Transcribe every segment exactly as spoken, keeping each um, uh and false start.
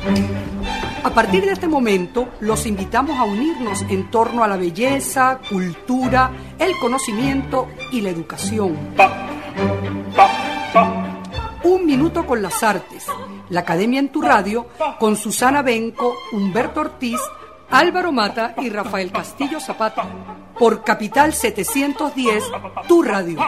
A partir de este momento, los invitamos a unirnos en torno a la belleza, cultura, el conocimiento y la educación. Un minuto con las artes. La Academia en tu Radio, con Susana Benco, Humberto Ortiz, Álvaro Mata y Rafael Castillo Zapata. Por Capital setecientos diez, tu radio.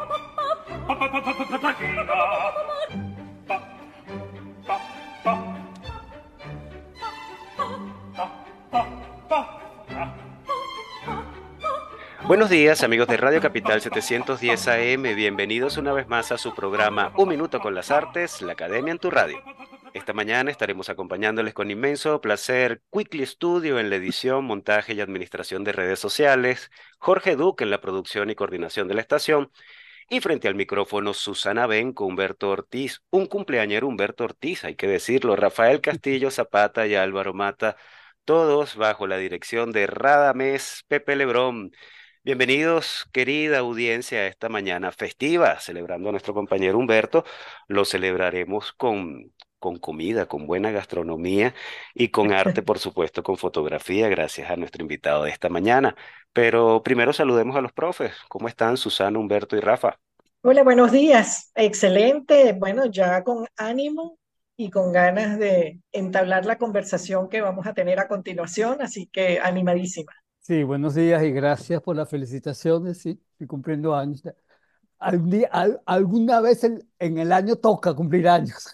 Buenos días, amigos de Radio Capital setecientos diez A M, bienvenidos una vez más a su programa Un Minuto con las Artes, la Academia en tu Radio. Esta mañana estaremos acompañándoles con inmenso placer Quickly Studio en la edición, montaje y administración de redes sociales, Jorge Duque en la producción y coordinación de la estación, y frente al micrófono Susana Benco, Humberto Ortiz, un cumpleañero Humberto Ortiz, hay que decirlo, Rafael Castillo Zapata y Álvaro Mata, todos bajo la dirección de Radamés Pepe Lebrón. Bienvenidos, querida audiencia, a esta mañana festiva, celebrando a nuestro compañero Humberto. Lo celebraremos con, con comida, con buena gastronomía y con arte, por supuesto, con fotografía, gracias a nuestro invitado de esta mañana. Pero primero saludemos a los profes. ¿Cómo están Susana, Humberto y Rafa? Hola, buenos días. Excelente. Bueno, ya con ánimo y con ganas de entablar la conversación que vamos a tener a continuación, así que animadísima. Sí, buenos días y gracias por las felicitaciones. Sí, estoy cumpliendo años. Algún día- al- alguna vez en, en el año toca cumplir años.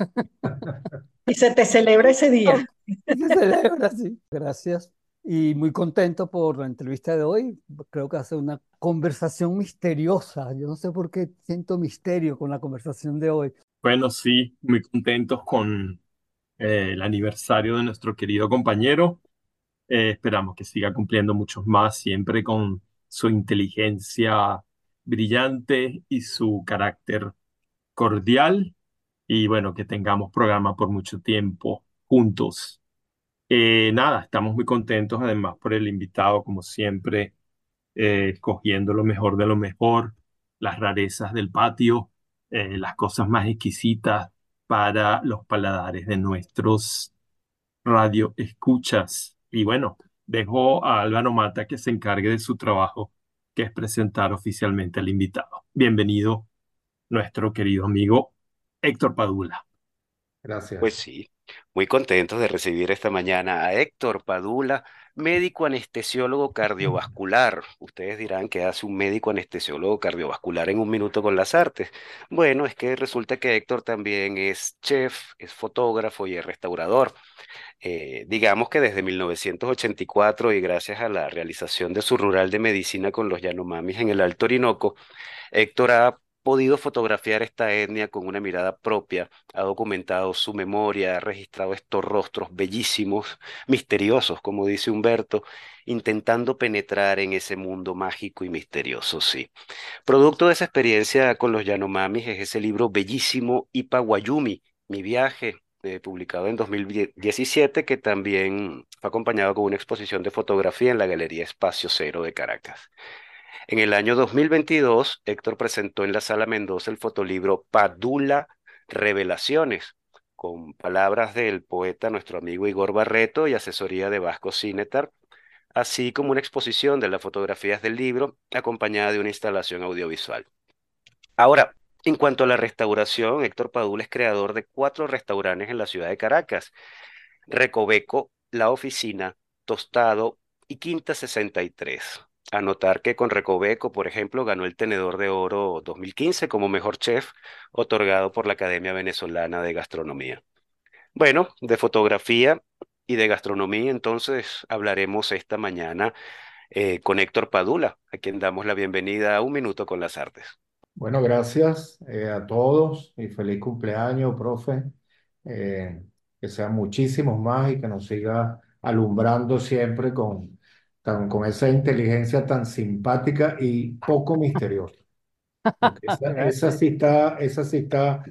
Y se te celebra ese día. Y se celebra, sí. Gracias. Y muy contento por la entrevista de hoy. Creo que va a ser una conversación misteriosa. Yo no sé por qué siento misterio con la conversación de hoy. Bueno, sí, muy contentos con eh, el aniversario de nuestro querido compañero. Eh, esperamos que siga cumpliendo muchos más, siempre con su inteligencia brillante y su carácter cordial. Y bueno, que tengamos programa por mucho tiempo juntos. Eh, nada, estamos muy contentos además por el invitado, como siempre, eh, escogiendo lo mejor de lo mejor, las rarezas del patio, eh, las cosas más exquisitas para los paladares de nuestros radio escuchas. Y bueno, dejo a Álvaro Mata que se encargue de su trabajo, que es presentar oficialmente al invitado. Bienvenido, nuestro querido amigo Héctor Padula. Pues Gracias. sí, muy contentos de recibir esta mañana a Héctor Padula, médico anestesiólogo cardiovascular. Ustedes dirán que hace un médico anestesiólogo cardiovascular en un minuto con las artes. Bueno, es que resulta que Héctor también es chef, es fotógrafo y es restaurador. Eh, digamos que desde mil novecientos ochenta y cuatro y gracias a la realización de su rural de medicina con los Yanomamis en el Alto Orinoco, Héctor ha podido fotografiar esta etnia con una mirada propia, ha documentado su memoria, ha registrado estos rostros bellísimos, misteriosos, como dice Humberto, intentando penetrar en ese mundo mágico y misterioso, sí. Producto de esa experiencia con los Yanomamis es ese libro bellísimo, Ipa Guayumi, Mi viaje, eh, publicado en dos mil diecisiete, que también fue acompañado con una exposición de fotografía en la Galería Espacio Cero de Caracas. En el año dos mil veintidós, Héctor presentó en la Sala Mendoza el fotolibro Padula Revelaciones, con palabras del poeta nuestro amigo Igor Barreto y asesoría de Vasco Cinetar, así como una exposición de las fotografías del libro, acompañada de una instalación audiovisual. Ahora, en cuanto a la restauración, Héctor Padula es creador de cuatro restaurantes en la ciudad de Caracas: Recoveco, La Oficina, Tostado y Quinta sesenta y tres. Anotar que con Recoveco, por ejemplo, ganó el Tenedor de Oro dos mil quince como mejor chef, otorgado por la Academia Venezolana de Gastronomía. Bueno, de fotografía y de gastronomía, entonces hablaremos esta mañana eh, con Héctor Padula, a quien damos la bienvenida a Un Minuto con las Artes. Bueno, gracias eh, a todos y feliz cumpleaños, profe. Eh, que sean muchísimos más y que nos siga alumbrando siempre con, tan- con esa inteligencia tan simpática y poco misteriosa. Porque esa, esa Gracias. sí está, esa sí está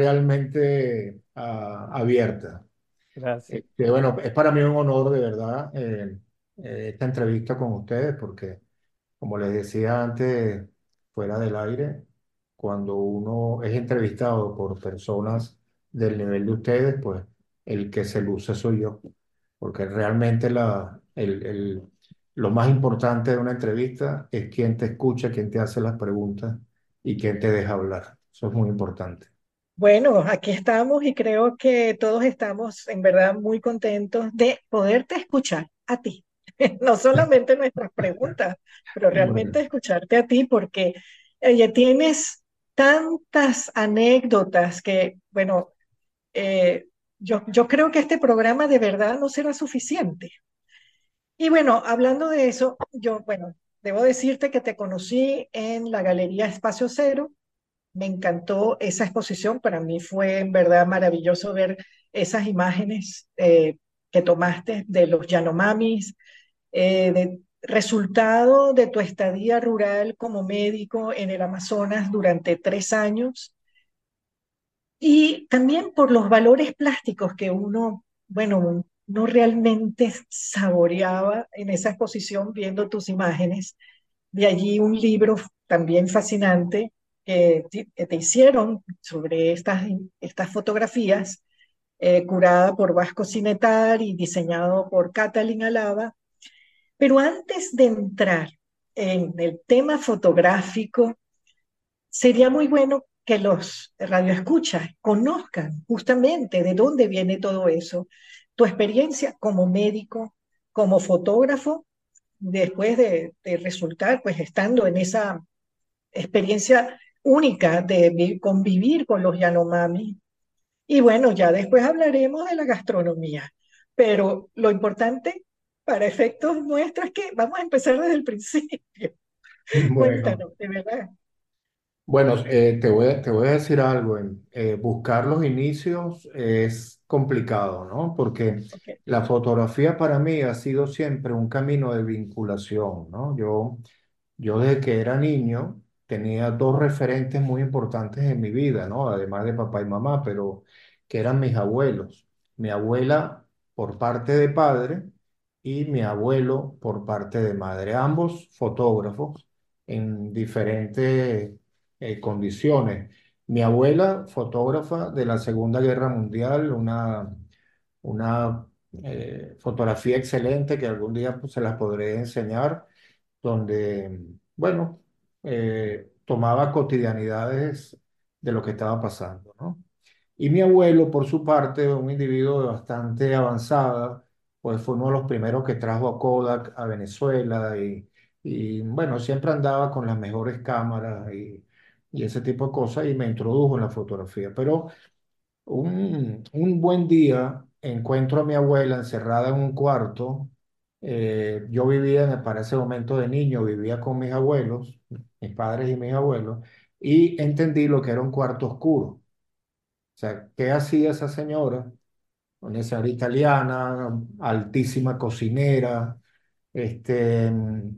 realmente ah, abierta. Gracias. Este, bueno, es para mí un honor de verdad eh, eh, esta entrevista con ustedes porque, como les decía antes, fuera del aire, cuando uno es entrevistado por personas del nivel de ustedes, pues el que se luce soy yo, porque realmente la, el, el- lo más importante de una entrevista es quién te escucha, quién te hace las preguntas y quién te deja hablar. Eso es muy importante. Bueno, aquí estamos y creo que todos estamos en verdad muy contentos de poderte escuchar a ti. No solamente nuestras preguntas, pero Bueno, realmente escucharte a ti porque oye, tienes tantas anécdotas que, bueno, eh, yo, yo creo que este programa de verdad no será suficiente. Y bueno, hablando de eso, yo, bueno, debo decirte que te conocí en la Galería Espacio Cero. Me encantó esa exposición. Para mí fue en verdad maravilloso ver esas imágenes eh, que tomaste de los Yanomamis, eh, de resultado de tu estadía rural como médico en el Amazonas durante tres años y también por los valores plásticos que uno, bueno, no realmente saboreaba en esa exposición viendo tus imágenes. De allí un libro también fascinante que, ti- que te hicieron sobre estas, estas fotografías, eh, curada por Vasco Cinetar y diseñado por Catalin Alaba. Pero antes de entrar en el tema fotográfico, sería muy bueno que los radioescuchas conozcan justamente de dónde viene todo eso, tu experiencia como médico, como fotógrafo, después de, de resultar pues estando en esa experiencia única de vi- convivir con los Yanomami. Y bueno, ya después hablaremos de la gastronomía, pero lo importante para efectos nuestros es que vamos a empezar desde el principio. bueno. Cuéntanos, de verdad. Bueno, eh, te voy a, te voy a decir algo. En- eh, buscar los inicios es complicado, ¿no? Porque Ok. la fotografía para mí ha sido siempre un camino de vinculación, ¿no? Yo Yo desde que era niño tenía dos referentes muy importantes en mi vida, ¿no? Además de papá y mamá, pero que eran mis abuelos. Mi abuela por parte de padre y mi abuelo por parte de madre. Ambos fotógrafos en diferentes eh, condiciones. Mi abuela, fotógrafa de la Segunda Guerra Mundial, una, una eh, fotografía excelente que algún día pues, se las podré enseñar donde, bueno, eh, tomaba cotidianidades de lo que estaba pasando, ¿no? Y mi abuelo, por su parte, un individuo de bastante avanzada, pues fue uno de los primeros que trajo a Kodak a Venezuela y, y, bueno, siempre andaba con las mejores cámaras y, y ese tipo de cosas y me introdujo en la fotografía. Pero un, un buen día encuentro a mi abuela encerrada en un cuarto. Eh, yo vivía en- para ese momento de niño, vivía con mis abuelos, mis padres y mis abuelos, y entendí lo que era un cuarto oscuro. O sea, ¿qué hacía esa señora? Una señora italiana, altísima cocinera, este,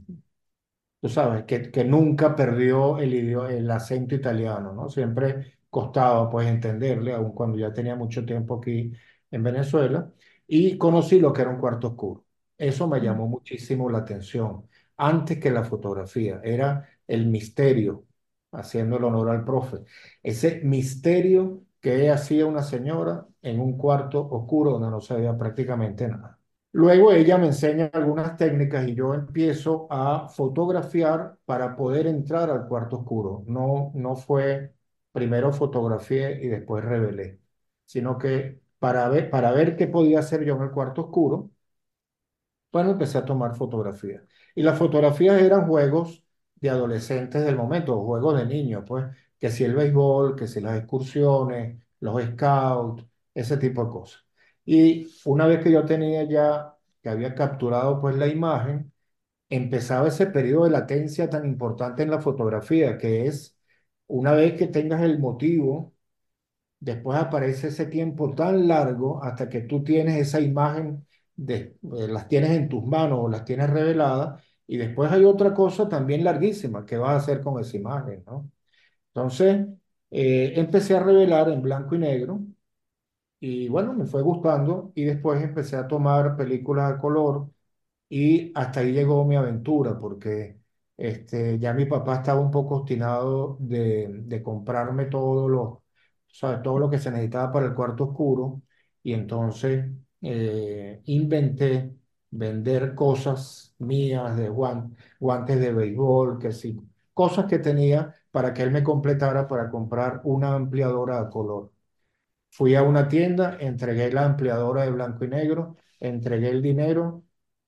tú sabes, que, que nunca perdió el idioma, el acento italiano, ¿no? Siempre costaba pues entenderle, aun cuando ya tenía mucho tiempo aquí en Venezuela, y conocí lo que era un cuarto oscuro. Eso me Mm. llamó muchísimo la atención, antes que la fotografía, era el misterio, haciendo el honor al profe, ese misterio que hacía una señora en un cuarto oscuro donde no se veía prácticamente nada. Luego ella me enseña algunas técnicas y yo empiezo a fotografiar para poder entrar al cuarto oscuro. No, no fue primero fotografié y después revelé, sino que para ver, para ver qué podía hacer yo en el cuarto oscuro, bueno, empecé a tomar fotografías. Y las fotografías eran juegos de adolescentes del momento, juegos de niños, pues, que si el béisbol, que si las excursiones, los scouts, ese tipo de cosas. Y una vez que yo tenía ya, que había capturado pues la imagen, empezaba ese periodo de latencia tan importante en la fotografía, que es una vez que tengas el motivo. Después aparece ese tiempo tan largo hasta que tú tienes esa imagen, de, eh, las tienes en tus manos o las tienes reveladas, y después hay otra cosa también larguísima que vas a hacer con esa imagen, ¿no? Entonces, eh, empecé a revelar en blanco y negro y bueno, me fue gustando y después empecé a tomar películas a color y hasta ahí llegó mi aventura, porque este, ya mi papá estaba un poco obstinado de, de comprarme todo lo, ¿sabes? Todo lo que se necesitaba para el cuarto oscuro. y entonces eh, inventé vender cosas mías de guan- guantes de béisbol, que sí, cosas que tenía para que él me completara para comprar una ampliadora a color. Fui a una tienda, entregué la ampliadora de blanco y negro, entregué el dinero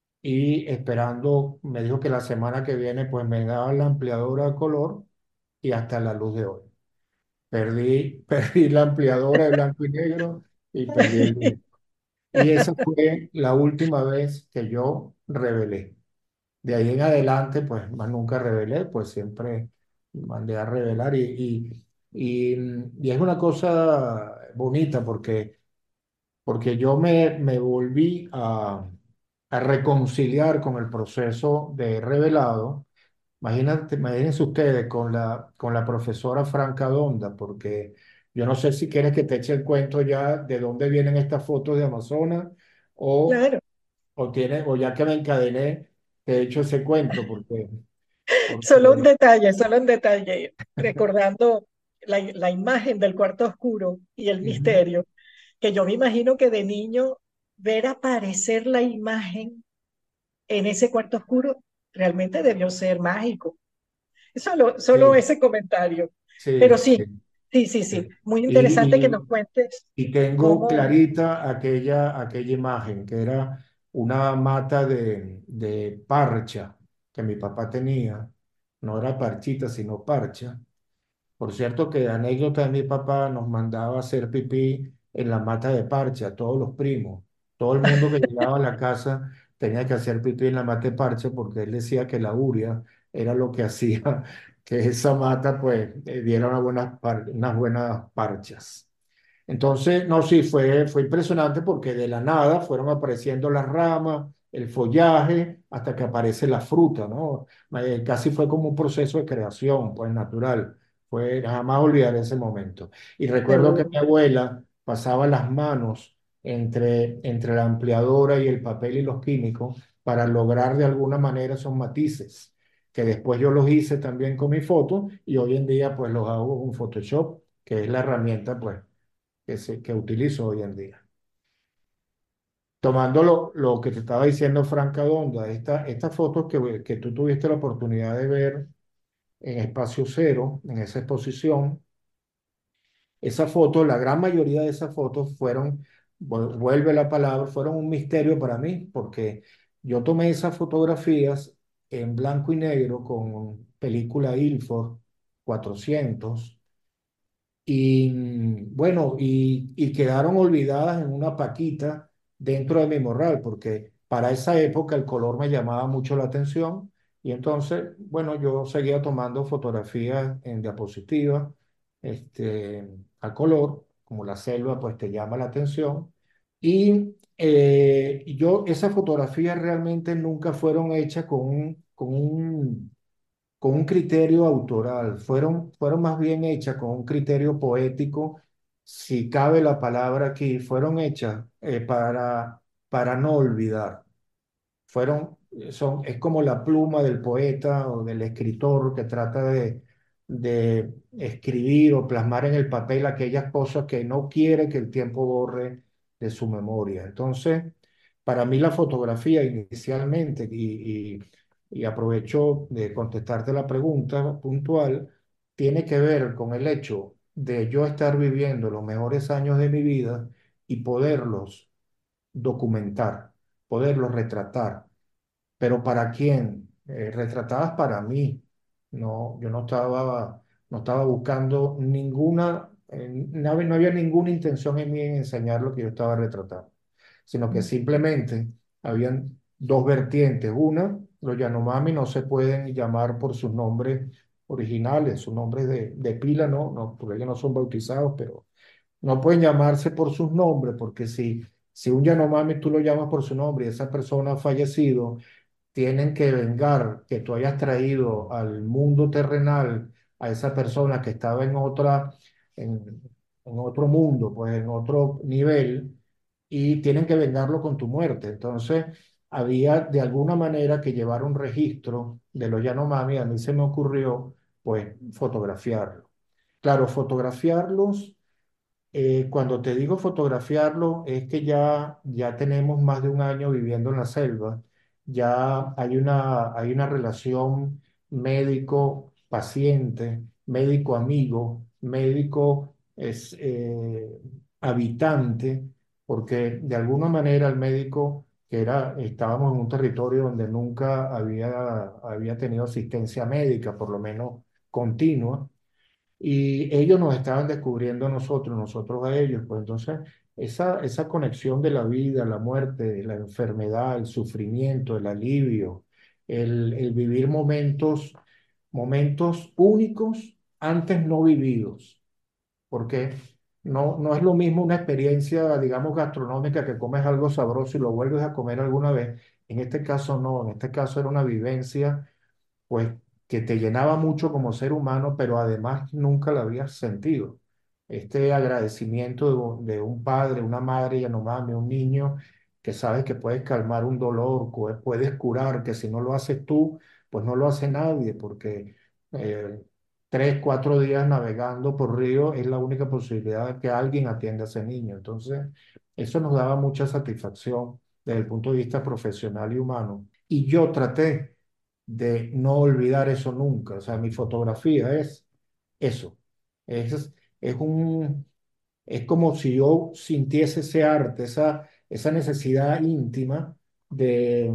y esperando, me dijo que la semana que viene pues me daban la ampliadora a color y hasta la luz de hoy. Perdí, perdí la ampliadora de blanco y negro y perdí el dinero. Y esa fue la última vez que yo revelé. De ahí en adelante, pues más nunca revelé, pues siempre mandé a revelar y, y, y, y es una cosa bonita porque, porque yo me, me volví a, a reconciliar con el proceso de revelado. Imagínate, imagínense ustedes con la, con la profesora Franca Donda, porque yo no sé si quieres que te eche el cuento ya de dónde vienen estas fotos de Amazonas o, Claro, o, tiene, o ya que me encadené, te he hecho ese cuento, porque, solo un porque detalle, solo un detalle, recordando la, la imagen del cuarto oscuro y el ujú, misterio, que yo me imagino que de niño ver aparecer la imagen en ese cuarto oscuro realmente debió ser mágico. Solo, solo sí, ese comentario. Pero sí, sí, sí, sí, sí, sí. sí. Muy interesante que Y, nos cuentes Y tengo cómo, clarita aquella, aquella imagen, que era una mata de, de parcha que mi papá tenía. No era parchita, sino parcha. Por cierto, que anécdota de mi papá nos mandaba a hacer pipí en la mata de parcha, todos los primos. Todo el mundo que llegaba a la casa tenía que hacer pipí en la mata de parcha porque él decía que la urea era lo que hacía que esa mata pues eh, diera unas buenas, par- unas buenas parchas. Entonces, no, sí, fue, fue impresionante porque de la nada fueron apareciendo las ramas, el follaje, hasta que aparece la fruta, ¿no? Eh, casi fue como un proceso de creación, pues natural. Fue, jamás olvidaré ese momento. Y recuerdo que mi seguro, abuela pasaba las manos entre, entre la ampliadora y el papel y los químicos para lograr de alguna manera esos matices, que después yo los hice también con mi foto y hoy en día pues los hago con Photoshop, que es la herramienta pues que, se, que utilizo hoy en día. Tomando lo, lo que te estaba diciendo Franca Donda, esta, estas fotos que, que tú tuviste la oportunidad de ver en Espacio Cero, en esa exposición, esas fotos, la gran mayoría de esas fotos fueron, vu- vuelve la palabra, fueron un misterio para mí, porque yo tomé esas fotografías en blanco y negro con película Ilford cuatrocientos. Y mm, bueno, y, y quedaron olvidadas en una paquita dentro de mi morral, porque para esa época el color me llamaba mucho la atención. Y entonces, bueno, yo seguía tomando fotografías en diapositiva, este, a color, como la selva, pues te llama la atención. Y eh, yo, esas fotografías realmente nunca fueron hechas con un, con un con un criterio autoral, fueron, fueron más bien hechas con un criterio poético, si cabe la palabra aquí, fueron hechas eh, para, para no olvidar. Fueron, eh, son, es como la pluma del poeta o del escritor que trata de, de escribir o plasmar en el papel aquellas cosas que no quiere que el tiempo borre de su memoria. Entonces, para mí la fotografía inicialmente, y, y, y aprovecho de contestarte la pregunta puntual, tiene que ver con el hecho de yo estar viviendo los mejores años de mi vida y poderlos documentar, poderlos retratar. Pero ¿para quién? Eh, retratadas para mí. No, yo no estaba, no estaba buscando ninguna, eh, no había, no había ninguna intención en mí en enseñar lo que yo estaba retratando, sino que simplemente habían dos vertientes. Una, los Yanomami no se pueden llamar por sus nombres originales, sus nombres de, de pila, no, no, porque ellos no son bautizados, pero no pueden llamarse por sus nombres, porque si, si un Yanomami tú lo llamas por su nombre y esa persona ha fallecido, tienen que vengar que tú hayas traído al mundo terrenal a esa persona que estaba en otra, en, en otro mundo, pues en otro nivel, y tienen que vengarlo con tu muerte. Entonces, había de alguna manera que llevar un registro de los Yanomami. A mí se me ocurrió, pues, fotografiarlo. Claro, fotografiarlos Eh, cuando te digo fotografiarlo, es que ya, ya tenemos más de un año viviendo en la selva, ya hay una, hay una relación médico-paciente, médico-amigo, médico es, eh, habitante, porque de alguna manera el médico, que era, estábamos en un territorio donde nunca había, había tenido asistencia médica, por lo menos continua, y ellos nos estaban descubriendo a nosotros, nosotros a ellos. Pues entonces, esa, esa conexión de la vida, la muerte, la enfermedad, el sufrimiento, el alivio, el, el vivir momentos, momentos únicos antes no vividos, porque no, no es lo mismo una experiencia, digamos, gastronómica, que comes algo sabroso y lo vuelves a comer alguna vez. En este caso no, en este caso era una vivencia pues que te llenaba mucho como ser humano, pero además nunca la habías sentido. Este agradecimiento de, un de un padre, una madre, Yanomami, un niño, que sabes que puedes calmar un dolor, pu- puedes curar, que si no lo haces tú, pues no lo hace nadie, porque eh, tres, cuatro días navegando por río es la única posibilidad de que alguien atienda a ese niño. Entonces, eso nos daba mucha satisfacción desde el punto de vista profesional y humano. Y yo traté de no olvidar eso nunca. O sea, mi fotografía es eso. Es, es un, es como si yo sintiese ese arte, esa, esa necesidad íntima de,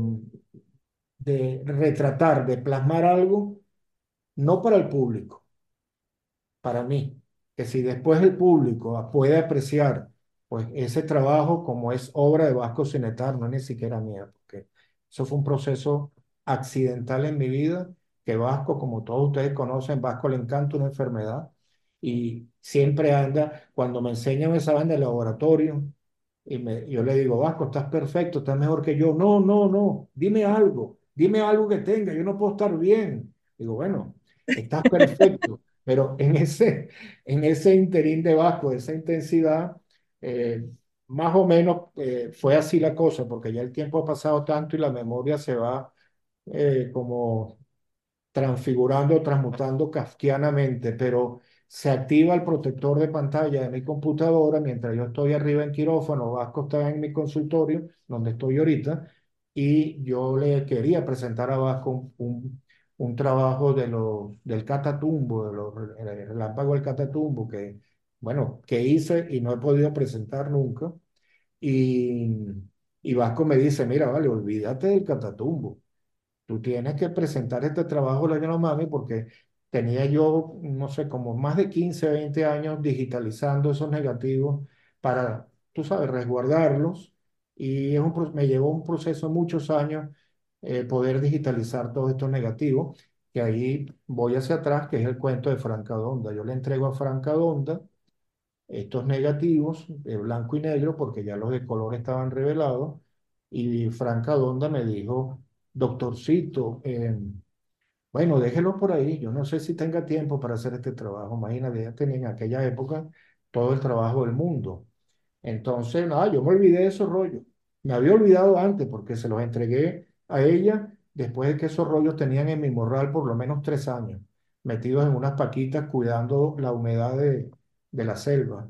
de retratar, de plasmar algo, no para el público, para mí, que si después el público puede apreciar pues ese trabajo como es obra de Vasco Sinetar, no es ni siquiera mía, porque eso fue un proceso accidental en mi vida, que Vasco, como todos ustedes conocen, Vasco le encanta una enfermedad y siempre anda, cuando me enseñan esa vaina de laboratorio, y me, yo le digo, Vasco, estás perfecto, estás mejor que yo. No, no, no, dime algo, dime algo que tenga, yo no puedo estar bien. Digo, bueno, estás perfecto, pero en ese, en ese interín de Vasco, esa intensidad, eh, más o menos eh, fue así la cosa, porque ya el tiempo ha pasado tanto y la memoria se va eh, como transfigurando, transmutando kafkianamente, pero se activa el protector de pantalla de mi computadora mientras yo estoy arriba en quirófano. Vasco está en mi consultorio, donde estoy ahorita, y yo le quería presentar a Vasco un, un, un trabajo de los, del Catatumbo, de los, el relámpago del Catatumbo, que, bueno, que hice y no he podido presentar nunca. Y, y Vasco me dice, mira, vale, olvídate del Catatumbo. Tú tienes que presentar este trabajo de la Yanomami, porque tenía yo, no sé, como más de quince veinte años digitalizando esos negativos para, tú sabes, resguardarlos. Y es un, pro- me llevó un proceso de muchos años eh, poder digitalizar todos estos negativos, que ahí voy hacia atrás, que es el cuento de Franca Donda. Yo le entrego a Franca Donda estos negativos de blanco y negro, porque ya los de color estaban revelados, y Franca Donda me dijo, doctorcito, eh, bueno, déjelo por ahí, yo no sé si tenga tiempo para hacer este trabajo. Imagínate, ella tenía en aquella época todo el trabajo del mundo. Entonces, nada, yo me olvidé de esos rollos. Me había olvidado antes porque se los entregué a ella después de que esos rollos tenían en mi morral por lo menos tres años, metidos en unas paquitas cuidando la humedad de, de la selva.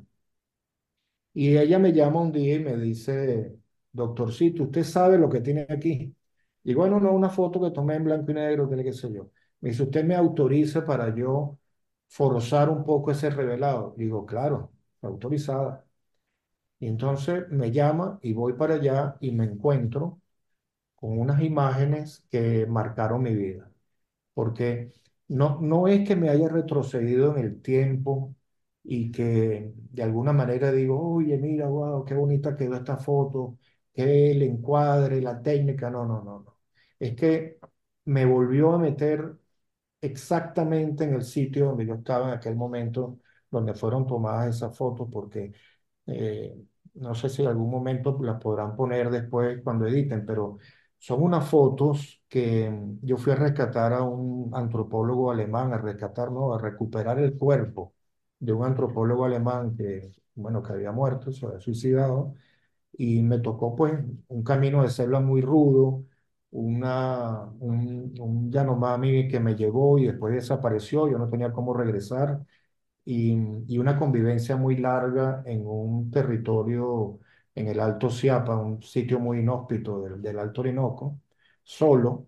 Y ella me llama un día y me dice, doctorcito, ¿usted sabe lo que tiene aquí? Y bueno, no, una foto que tomé en blanco y negro, que qué sé yo. Me dice, ¿usted me autoriza para yo forzar un poco ese revelado? Digo, claro, autorizada. Y entonces me llama y voy para allá y me encuentro con unas imágenes que marcaron mi vida, porque no, no es que me haya retrocedido en el tiempo y que de alguna manera digo, oye, mira, wow, qué bonita quedó esta foto, qué el encuadre, la técnica. No, no, no, no. Es que me volvió a meter exactamente en el sitio donde yo estaba en aquel momento, donde fueron tomadas esas fotos, porque eh, no sé si en algún momento las podrán poner después cuando editen, pero son unas fotos que mm, yo fui a rescatar a un antropólogo alemán, a rescatar, no, a recuperar el cuerpo de un antropólogo alemán que, bueno, que había muerto, se había suicidado, y me tocó pues un camino de selva muy rudo, una, un, un Yanomami que me llevó y después desapareció, yo no tenía cómo regresar, y, y una convivencia muy larga en un territorio, en el Alto Siapa, un sitio muy inhóspito del, del Alto Orinoco, solo,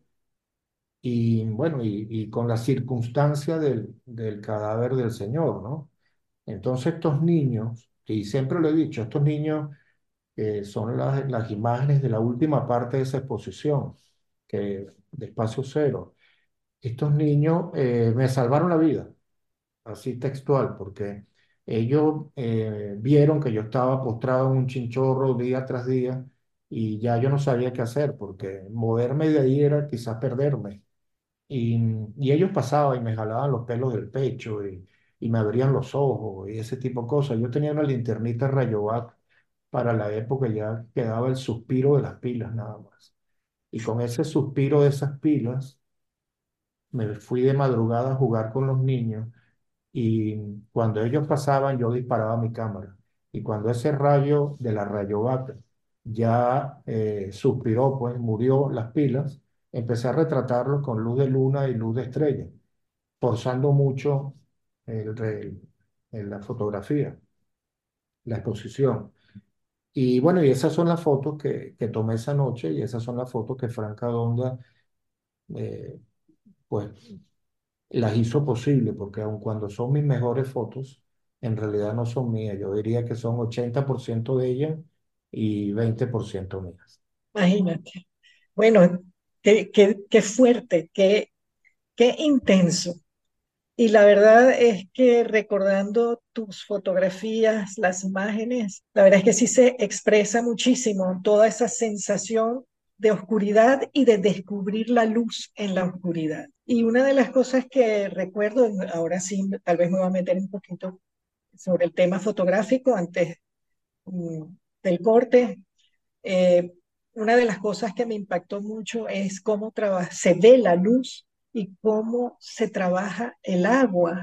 y bueno, y, y con la circunstancia del, del cadáver del Señor, ¿no? Entonces estos niños, y siempre lo he dicho, estos niños eh, son las, las imágenes de la última parte de esa exposición, que, de Espacio Cero. Estos niños eh, me salvaron la vida, así textual, porque ellos eh, vieron que yo estaba postrado en un chinchorro día tras día y ya yo no sabía qué hacer, porque moverme de ahí era quizás perderme. Y, y ellos pasaban y me jalaban los pelos del pecho y, y me abrían los ojos y ese tipo de cosas. Yo tenía una linternita Rayovac para la época, ya quedaba el suspiro de las pilas nada más. Y con ese suspiro de esas pilas me fui de madrugada a jugar con los niños y cuando ellos pasaban yo disparaba mi cámara. Y cuando ese rayo de la Rayovac ya eh, suspiró, pues murió las pilas, empecé a retratarlos con luz de luna y luz de estrella, forzando mucho el, el- el- la fotografía, la exposición. Y bueno, y esas son las fotos que, que tomé esa noche y esas son las fotos que Franca Donda eh, pues las hizo posible, porque aun cuando son mis mejores fotos, en realidad no son mías. Yo diría que son ochenta por ciento de ellas y veinte por ciento mías. Imagínate. Bueno, qué, qué, qué fuerte, qué, qué intenso. Y la verdad es que recordando tus fotografías, las imágenes, la verdad es que sí se expresa muchísimo toda esa sensación de oscuridad y de descubrir la luz en la oscuridad. Y una de las cosas que recuerdo, ahora sí, tal vez me voy a meter un poquito sobre el tema fotográfico antes mm, del corte. Eh, una de las cosas que me impactó mucho es cómo traba- se ve la luz y cómo se trabaja el agua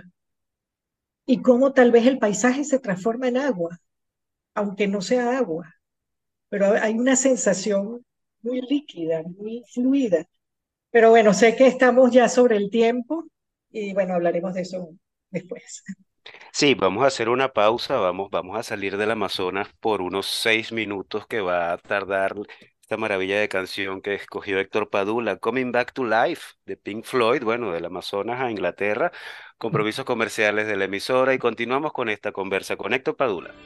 y cómo tal vez el paisaje se transforma en agua, aunque no sea agua, pero hay una sensación muy líquida, muy fluida. Pero bueno, sé que estamos ya sobre el tiempo y bueno, hablaremos de eso después. Sí, vamos a hacer una pausa, vamos, vamos a salir del Amazonas por unos seis minutos que va a tardar esta maravilla de canción que escogió Héctor Padula, Coming Back to Life, de Pink Floyd, bueno, del Amazonas a Inglaterra, compromisos comerciales de la emisora y continuamos con esta conversa con Héctor Padula.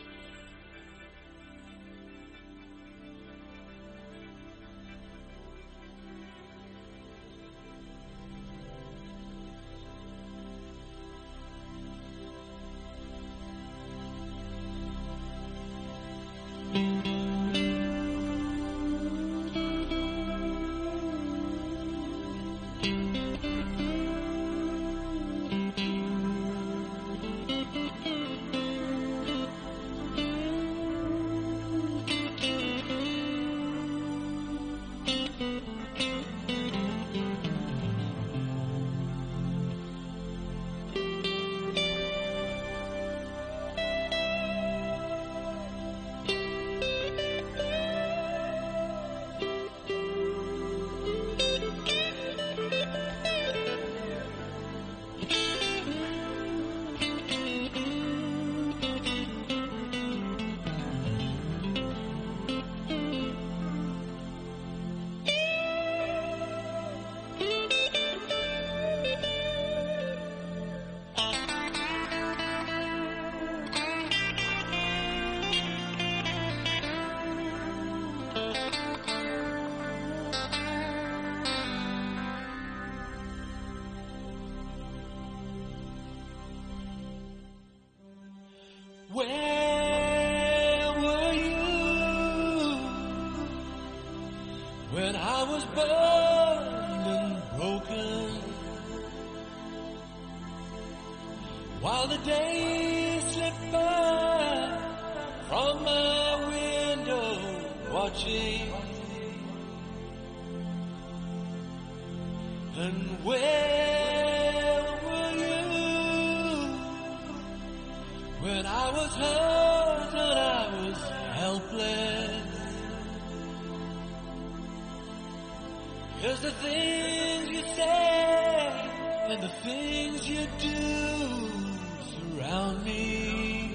Where were you when I was burned and broken? While the days slipped by from my window, watching. And where were you when I was hurt and I was helpless? 'Cause the things you say and the things you do surround around me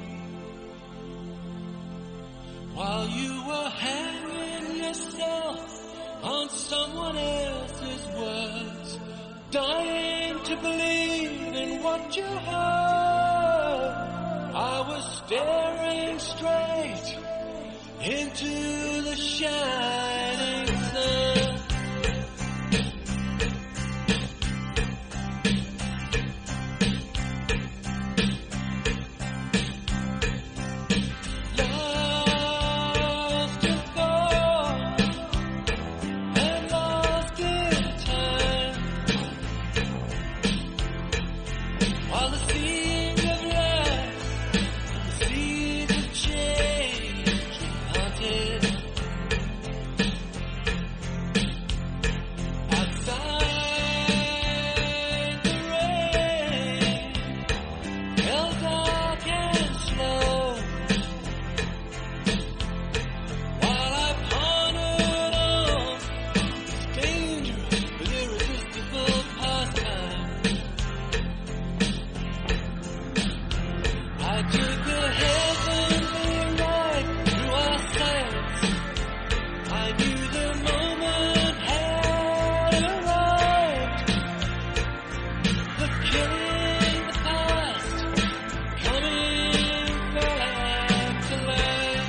while you were hanging yourself on someone else's words, dying to believe in what you heard. I was staring straight into the shining sun. Lost in thought and lost in time, while the seeds of life, the seeds of change haunted. Outside the rain, held dark and slow, while I pondered on this dangerous but irresistible pastime. I took a heavenly ride through our silence. I knew the moment had arrived, the killing the past, coming back to life.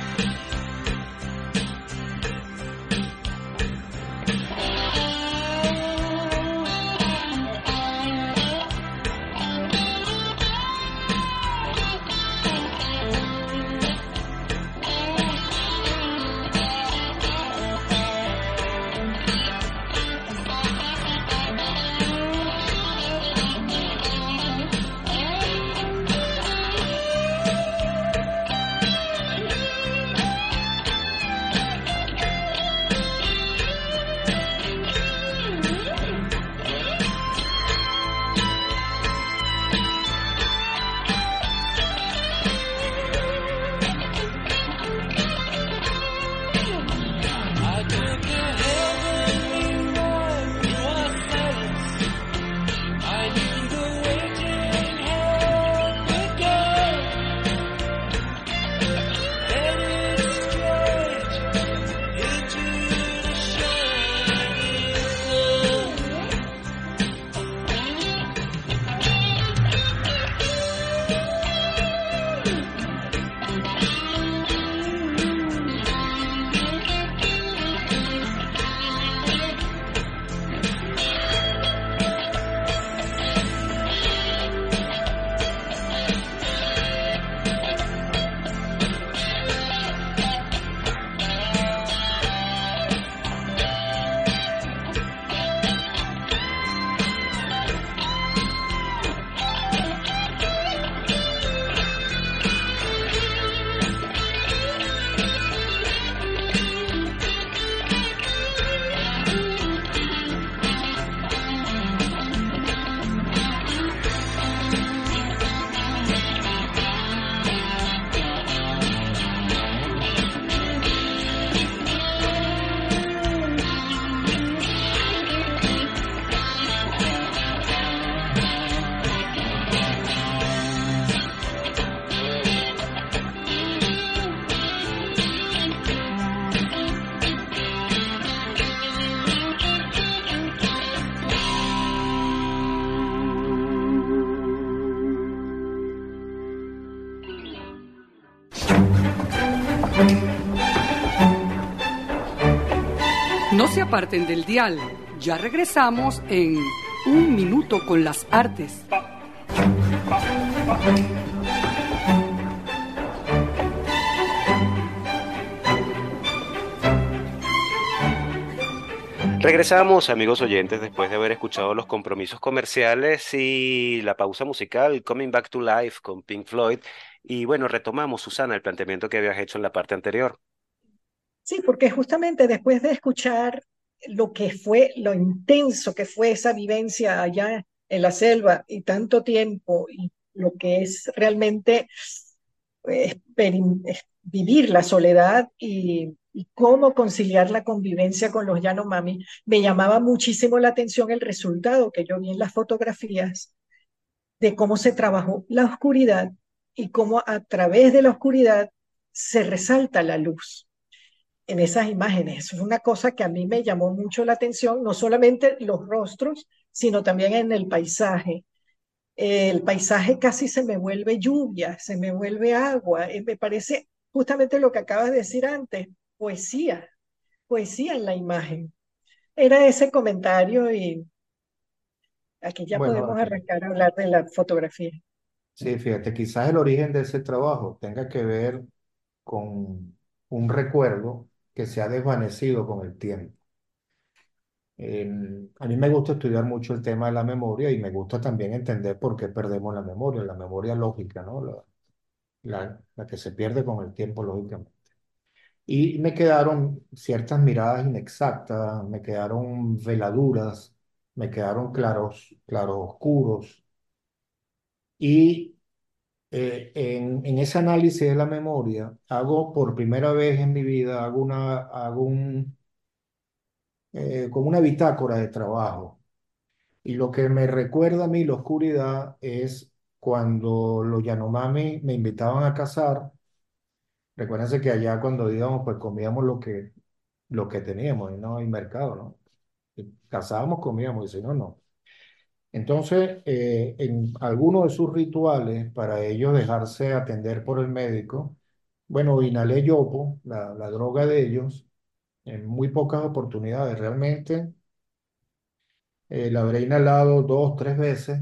I took a heavenly ride through our silence. I knew the waiting had begun, headed straight into the shining No se aparten del dial. Ya regresamos en Un Minuto con las Artes. Regresamos, amigos oyentes, después de haber escuchado los compromisos comerciales y la pausa musical Coming Back to Life con Pink Floyd. Y bueno, retomamos, Susana, el planteamiento que habías hecho en la parte anterior. Sí, porque justamente después de escuchar lo que fue, lo intenso que fue esa vivencia allá en la selva y tanto tiempo, y lo que es realmente eh, experim- eh, vivir la soledad y, y cómo conciliar la convivencia con los Yanomami, me llamaba muchísimo la atención el resultado que yo vi en las fotografías de cómo se trabajó la oscuridad y cómo a través de la oscuridad se resalta la luz en esas imágenes. Eso es una cosa que a mí me llamó mucho la atención, no solamente los rostros, sino también en el paisaje. El paisaje casi se me vuelve lluvia, se me vuelve agua. Eh, Me parece justamente lo que acabas de decir antes, poesía, poesía en la imagen. Era ese comentario y aquí ya Bueno, podemos eh, arrancar a hablar de la fotografía. sí, fíjate, quizás el origen de ese trabajo tenga que ver con un recuerdo que se ha desvanecido con el tiempo. En- a mí me gusta estudiar mucho el tema de la memoria y me gusta también entender por qué perdemos la memoria, la memoria lógica, ¿no? La, la, la que se pierde con el tiempo, lógicamente. Y me quedaron ciertas miradas inexactas, me quedaron veladuras, me quedaron claros, claroscuros. Y eh, en, en ese análisis de la memoria, hago por primera vez en mi vida, hago una, hago un, eh, como una bitácora de trabajo. Y lo que me recuerda a mí la oscuridad es cuando los Yanomami me invitaban a cazar. Recuérdense que allá cuando íbamos, pues comíamos lo que, lo que teníamos, y no hay mercado, ¿no? Y cazábamos, comíamos, y si no, no. Entonces, eh, en algunos de sus rituales, para ellos dejarse atender por el médico, bueno, inhalé yopo, la, la droga de ellos, en muy pocas oportunidades. Realmente eh, la habré inhalado dos, tres veces.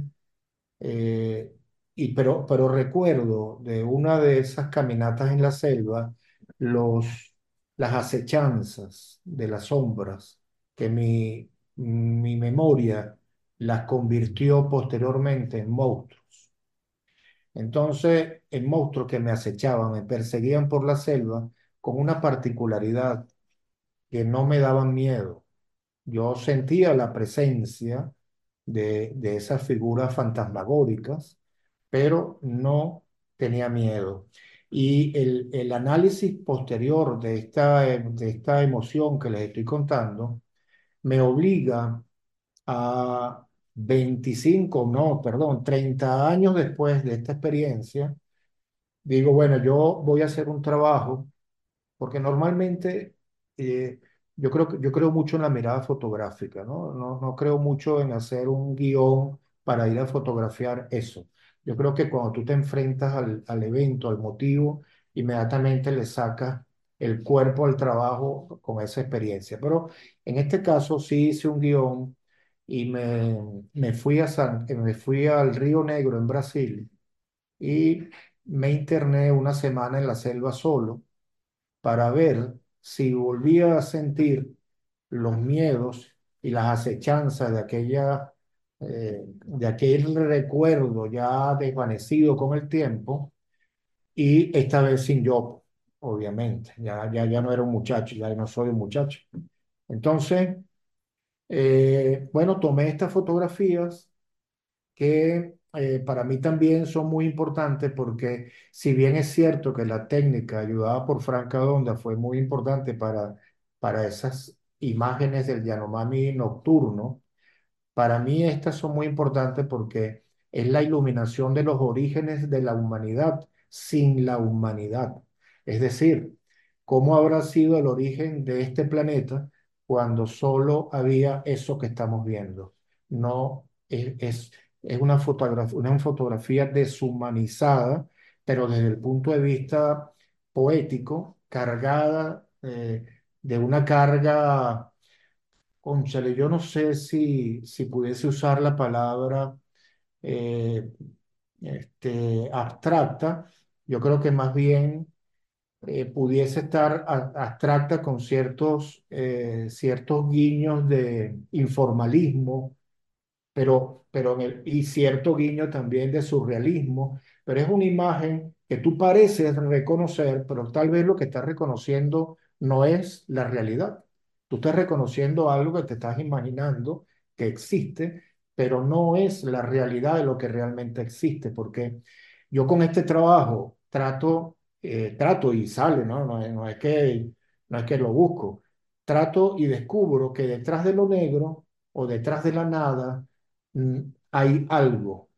Eh, y, pero, pero recuerdo de una de esas caminatas en la selva, los, las acechanzas de las sombras, que mi, mi memoria las convirtió posteriormente en monstruos. Entonces, en monstruos que me acechaban, me perseguían por la selva con una particularidad que no me daban miedo. Yo sentía la presencia de, de esas figuras fantasmagóricas, pero no tenía miedo. Y el, el análisis posterior de esta, eh, de esta emoción que les estoy contando me obliga a veinticinco no, perdón, treinta años después de esta experiencia, digo, bueno, yo voy a hacer un trabajo porque normalmente eh, yo creo, que- yo creo mucho en la mirada fotográfica, ¿no? No, no creo mucho en hacer un guión para ir a fotografiar eso. Yo creo que cuando tú te enfrentas al, al evento, al motivo, inmediatamente le sacas el cuerpo al trabajo con esa experiencia. Pero en este caso sí hice un guión y me, me fui a San, me fui al Río Negro en Brasil y me interné una semana en la selva solo para ver si volvía a sentir los miedos y las acechanzas de aquella, eh, de aquel recuerdo ya desvanecido con el tiempo, y esta vez sin yo, obviamente. Ya, ya, ya no era un muchacho, ya no soy un muchacho. Entonces, eh, bueno, tomé estas fotografías que eh, para mí también son muy importantes porque si bien es cierto que la técnica ayudada por Franca Donda fue muy importante para, para esas imágenes del Yanomami nocturno, para mí estas son muy importantes porque es la iluminación de los orígenes de la humanidad sin la humanidad. Es decir, ¿cómo habrá sido el origen de este planeta cuando solo había eso que estamos viendo? No es, es, es una fotografía, una fotografía deshumanizada, pero desde el punto de vista poético, cargada eh, de una carga. Cónchale, yo no sé si, si pudiese usar la palabra eh, este, abstracta. Yo creo que más bien eh, pudiese estar a- abstracta con ciertos, eh, ciertos guiños de informalismo, pero, pero en el- y cierto guiño también de surrealismo, pero es una imagen que tú pareces reconocer, pero tal vez lo que estás reconociendo no es la realidad. Tú estás reconociendo algo que te estás imaginando que existe, pero no es la realidad de lo que realmente existe, porque yo con este trabajo trato, eh, trato y sale, ¿no? No, es no es que, no es que lo busco, trato y descubro que detrás de lo negro o detrás de la nada mm, hay algo.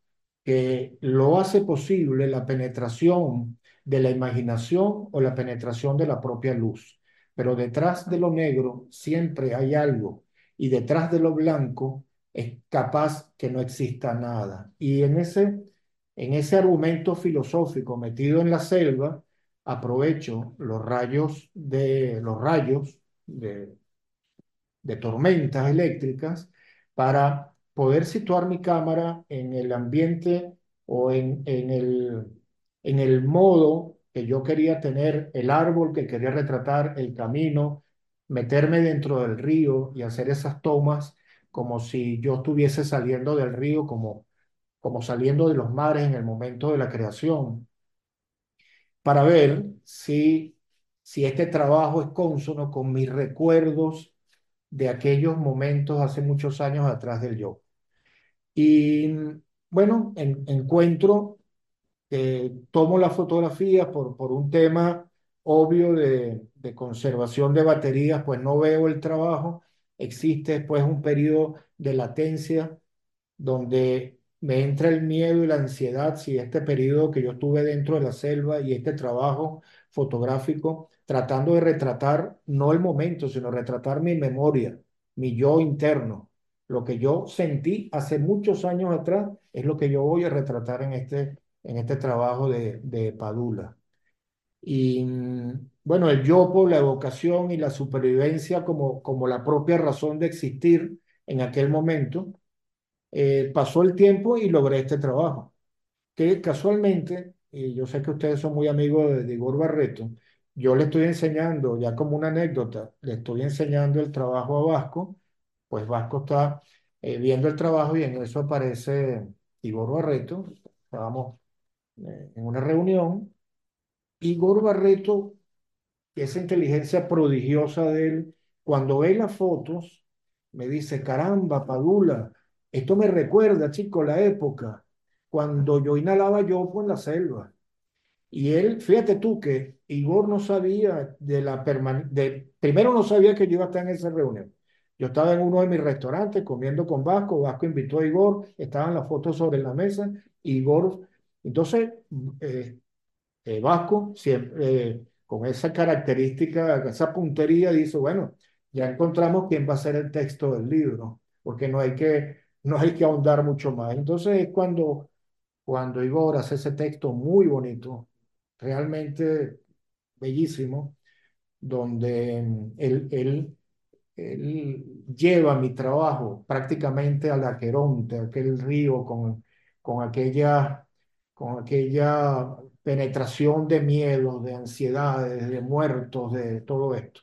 que lo hace posible la penetración de la imaginación o la penetración de la propia luz. Pero detrás de lo negro siempre hay algo y detrás de lo blanco es capaz que no exista nada. Y en ese, en ese argumento filosófico metido en la selva, aprovecho los rayos de los rayos de de tormentas eléctricas para poder situar mi cámara en el ambiente o en, en el, en el modo que yo quería tener, el árbol que quería retratar, el camino, meterme dentro del río y hacer esas tomas como si yo estuviese saliendo del río, como, como saliendo de los mares en el momento de la creación, para ver si, si este trabajo es cónsono con mis recuerdos de aquellos momentos hace muchos años atrás del yo. Y bueno, en- encuentro, eh, tomo la fotografía por, por un tema obvio de, de conservación de baterías, pues no veo el trabajo. Existe después un periodo de latencia donde me entra el miedo y la ansiedad si este periodo que yo estuve dentro de la selva y este trabajo fotográfico, tratando de retratar no el momento, sino retratar mi memoria, mi yo interno. Lo que yo sentí hace muchos años atrás es lo que yo voy a retratar en este, en este trabajo de, de Padula. Y mm, bueno, el yopo, la evocación y la supervivencia como, como la propia razón de existir en aquel momento. Eh, pasó el tiempo y logré este trabajo, que casualmente, y yo sé que ustedes son muy amigos de, de Igor Barreto, yo le estoy enseñando, ya como una anécdota, le estoy enseñando el trabajo a Vasco, pues Vasco está eh, viendo el trabajo y en eso aparece Igor Barreto, estábamos eh, en una reunión, Igor Barreto, esa inteligencia prodigiosa de él, cuando ve las fotos, me dice, caramba, Padula, esto me recuerda, chico, la época cuando yo inhalaba yopo en la selva. Y él, fíjate tú que Igor no sabía de la permanencia, primero no sabía que yo iba a estar en esa reunión. Yo estaba en uno de mis restaurantes comiendo con Vasco, Vasco invitó a Igor, estaban las fotos sobre la mesa, Igor, entonces, eh, eh, Vasco, siempre, eh, con esa característica, esa puntería, dice, bueno, ya encontramos quién va a ser el texto del libro, porque no hay que, no hay que ahondar mucho más. Entonces es cuando, cuando Igor hace ese texto muy bonito, realmente bellísimo, donde mm, él, él él lleva mi trabajo prácticamente al Aqueronte, aquel río con, con aquella, con aquella penetración de miedos, de ansiedades, de muertos, de todo esto.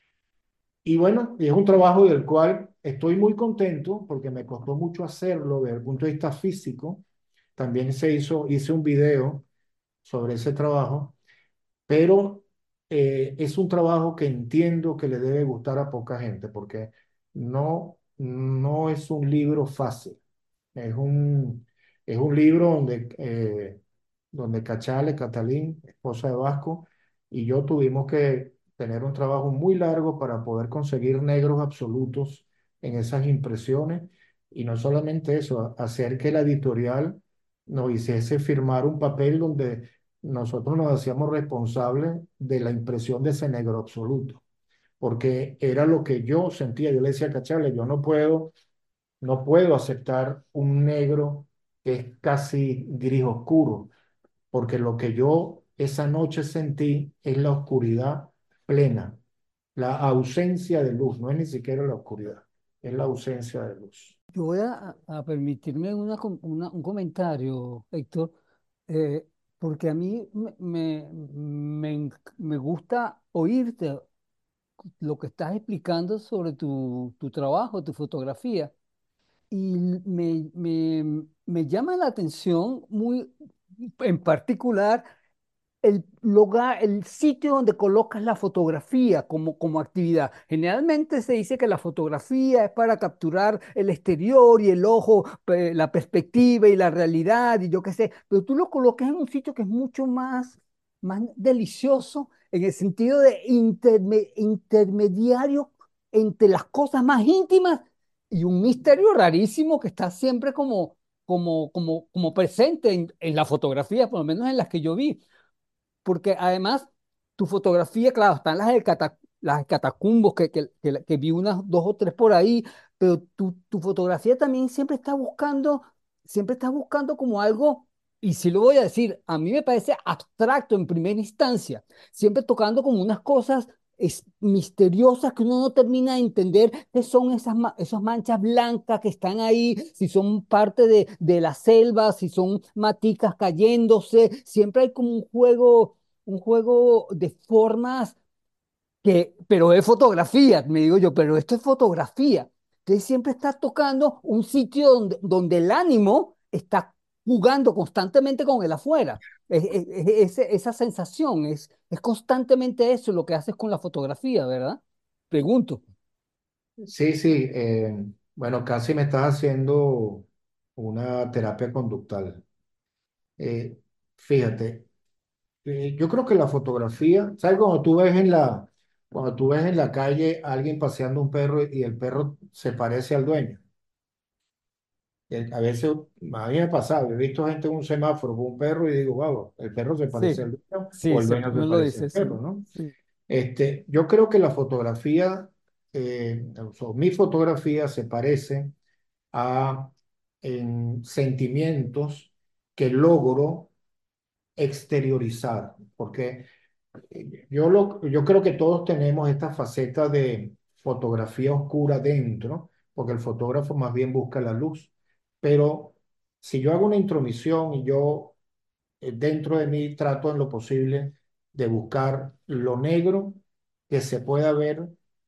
Y bueno, es un trabajo del cual estoy muy contento porque me costó mucho hacerlo desde el punto de vista físico. También se hizo, hice un video sobre ese trabajo, pero eh, es un trabajo que entiendo que le debe gustar a poca gente, porque no, no es un libro fácil. Es un, es un libro donde, eh, donde Cachale, Catalín, esposa de Vasco, y yo tuvimos que tener un trabajo muy largo para poder conseguir negros absolutos en esas impresiones. Y no solamente eso, hacer que la editorial nos hiciese firmar un papel donde nosotros nos hacíamos responsables de la impresión de ese negro absoluto, porque era lo que yo sentía. Yo le decía a Cachale, yo no puedo no puedo aceptar un negro que es casi gris oscuro, porque lo que yo esa noche sentí es la oscuridad plena, la ausencia de luz, no es ni siquiera la oscuridad, es la ausencia de luz. Yo voy a, a permitirme una com- una- un comentario, Héctor, eh, porque a mí me, me, me enc- me gusta oírte lo que estás explicando sobre tu, tu trabajo, tu fotografía. Y me, me, me llama la atención muy en particular el lugar, el sitio donde colocas la fotografía como, como actividad. Generalmente se dice que la fotografía es para capturar el exterior y el ojo, pe- la perspectiva y la realidad y yo qué sé, pero tú lo colocas en un sitio que es mucho más, más delicioso en el sentido de interme- intermediario entre las cosas más íntimas y un misterio rarísimo que está siempre como como, como, como presente en, en la fotografía, por lo menos en las que yo vi. Porque además tu fotografía, claro, están las de cata- las de catacumbos, que, que, que, que vi unas dos o tres por ahí, pero tu, tu fotografía también siempre está buscando, siempre está buscando como algo, y si lo voy a decir, a mí me parece abstracto en primera instancia, siempre tocando como unas cosas es, misteriosas que uno no termina de entender qué son esas, ma- esas manchas blancas que están ahí, si son parte de, de la selva, si son maticas cayéndose, siempre hay como un juego, un juego de formas que, pero es fotografía, me digo yo, pero esto es fotografía. Entonces siempre está tocando un sitio donde, donde el ánimo está jugando constantemente con el afuera. Es- es- es- ese- esa sensación es, es constantemente eso lo que haces con la fotografía, ¿verdad? Pregunto. Sí, sí, eh, bueno, casi me estás haciendo una terapia conductal. Eh, Fíjate, eh, yo creo que la fotografía, ¿sabes? Cuando tú ves en la, cuando tú ves en la calle a alguien paseando un perro y el perro se parece al dueño. Eh, A veces, a mí me ha pasado, he visto gente en un semáforo con un perro y digo, wow, el perro se parece Sí, al dueño o sí, el siempre dueño se uno lo parece al dice, perro, sí, ¿no? sí, Este, yo creo que la fotografía, eh, o sea, mi fotografía se parece a en sentimientos que logro exteriorizar, porque eh, yo, lo, yo creo que todos tenemos esta faceta de fotografía oscura dentro, porque el fotógrafo más bien busca la luz, pero si yo hago una intromisión y yo eh, dentro de mí trato en lo posible de buscar lo negro que se pueda ver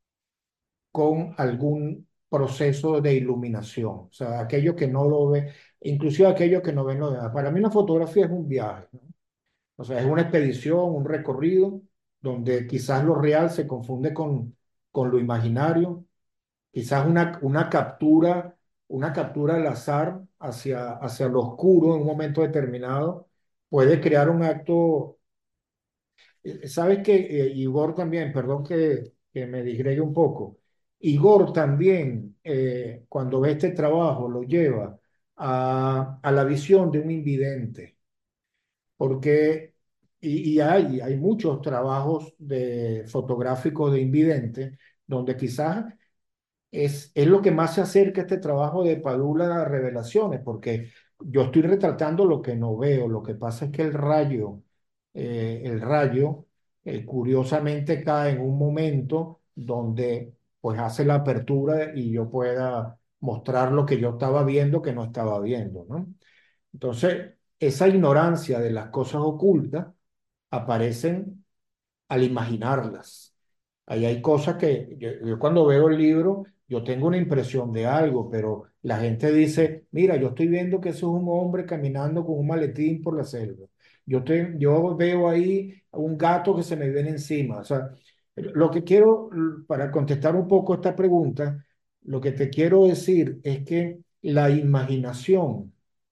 con algún proceso de iluminación, o sea, aquello que no lo ve, inclusive aquello que no ven los demás. Para mí una fotografía es un viaje, ¿no? O sea, es una expedición, un recorrido donde quizás lo real se confunde con, con lo imaginario, quizás una, una captura, una captura al azar hacia, hacia lo oscuro en un momento determinado puede crear un acto. Eh, Sabes que eh, Igor también, perdón que, que me disgregue un poco, Igor también, eh, cuando ve este trabajo, lo lleva a, a la visión de un invidente, porque, y, y hay, hay muchos trabajos de, fotográficos de invidente, donde quizás es, es lo que más se acerca a este trabajo de Padula a revelaciones, porque yo estoy retratando lo que no veo. Lo que pasa es que el rayo, eh, el rayo, eh, curiosamente cae en un momento donde pues hace la apertura y yo pueda mostrar lo que yo estaba viendo que no estaba viendo, ¿no? Entonces, esa ignorancia de las cosas ocultas aparecen al imaginarlas. Ahí hay cosas que yo, yo cuando veo el libro, yo tengo una impresión de algo, pero la gente dice, mira, yo estoy viendo que eso es un hombre caminando con un maletín por la selva. Yo, te, yo veo ahí un gato que se me viene encima. O sea, lo que quiero, para contestar un poco esta pregunta, lo que te quiero decir es que la imaginación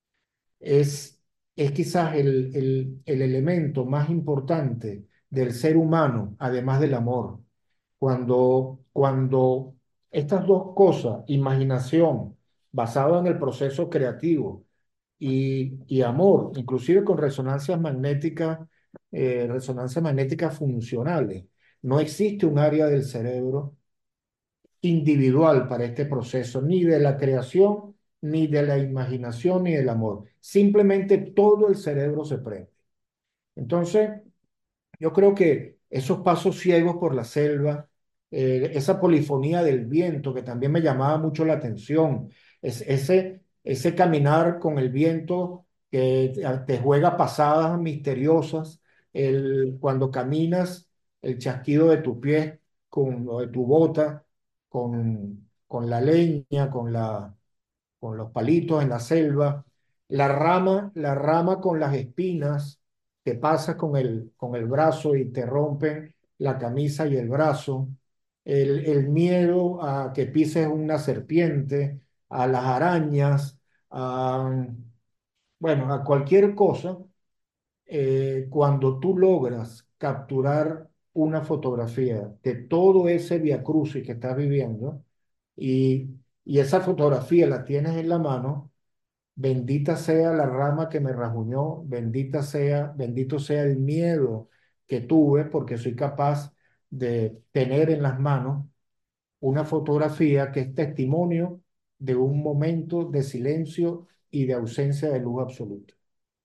es, es quizás el, el, el elemento más importante del ser humano, además del amor. Cuando, cuando estas dos cosas, imaginación basada en el proceso creativo y, y amor, inclusive con resonancias magnéticas, eh, resonancias magnéticas funcionales, no existe un área del cerebro individual para este proceso, ni de la creación, ni de la imaginación, ni del amor. Simplemente todo el cerebro se prende. Entonces, yo creo que esos pasos ciegos por la selva, eh, esa polifonía del viento que también me llamaba mucho la atención, es, ese, ese caminar con el viento que te, te juega pasadas misteriosas, el, cuando caminas, el chasquido de tu pie con, o de tu bota, con, con la leña, con la, con los palitos en la selva, la rama, la rama con las espinas, te pasas con el, con el brazo y te rompen la camisa y el brazo, el, el miedo a que pises una serpiente, a las arañas, a, bueno, a cualquier cosa, eh, cuando tú logras capturar una fotografía de todo ese viacrucis que estás viviendo y, y esa fotografía la tienes en la mano, Bendita sea la rama que me rajuñó, bendita sea, bendito sea el miedo que tuve, porque soy capaz de tener en las manos una fotografía que es testimonio de un momento de silencio y de ausencia de luz absoluta.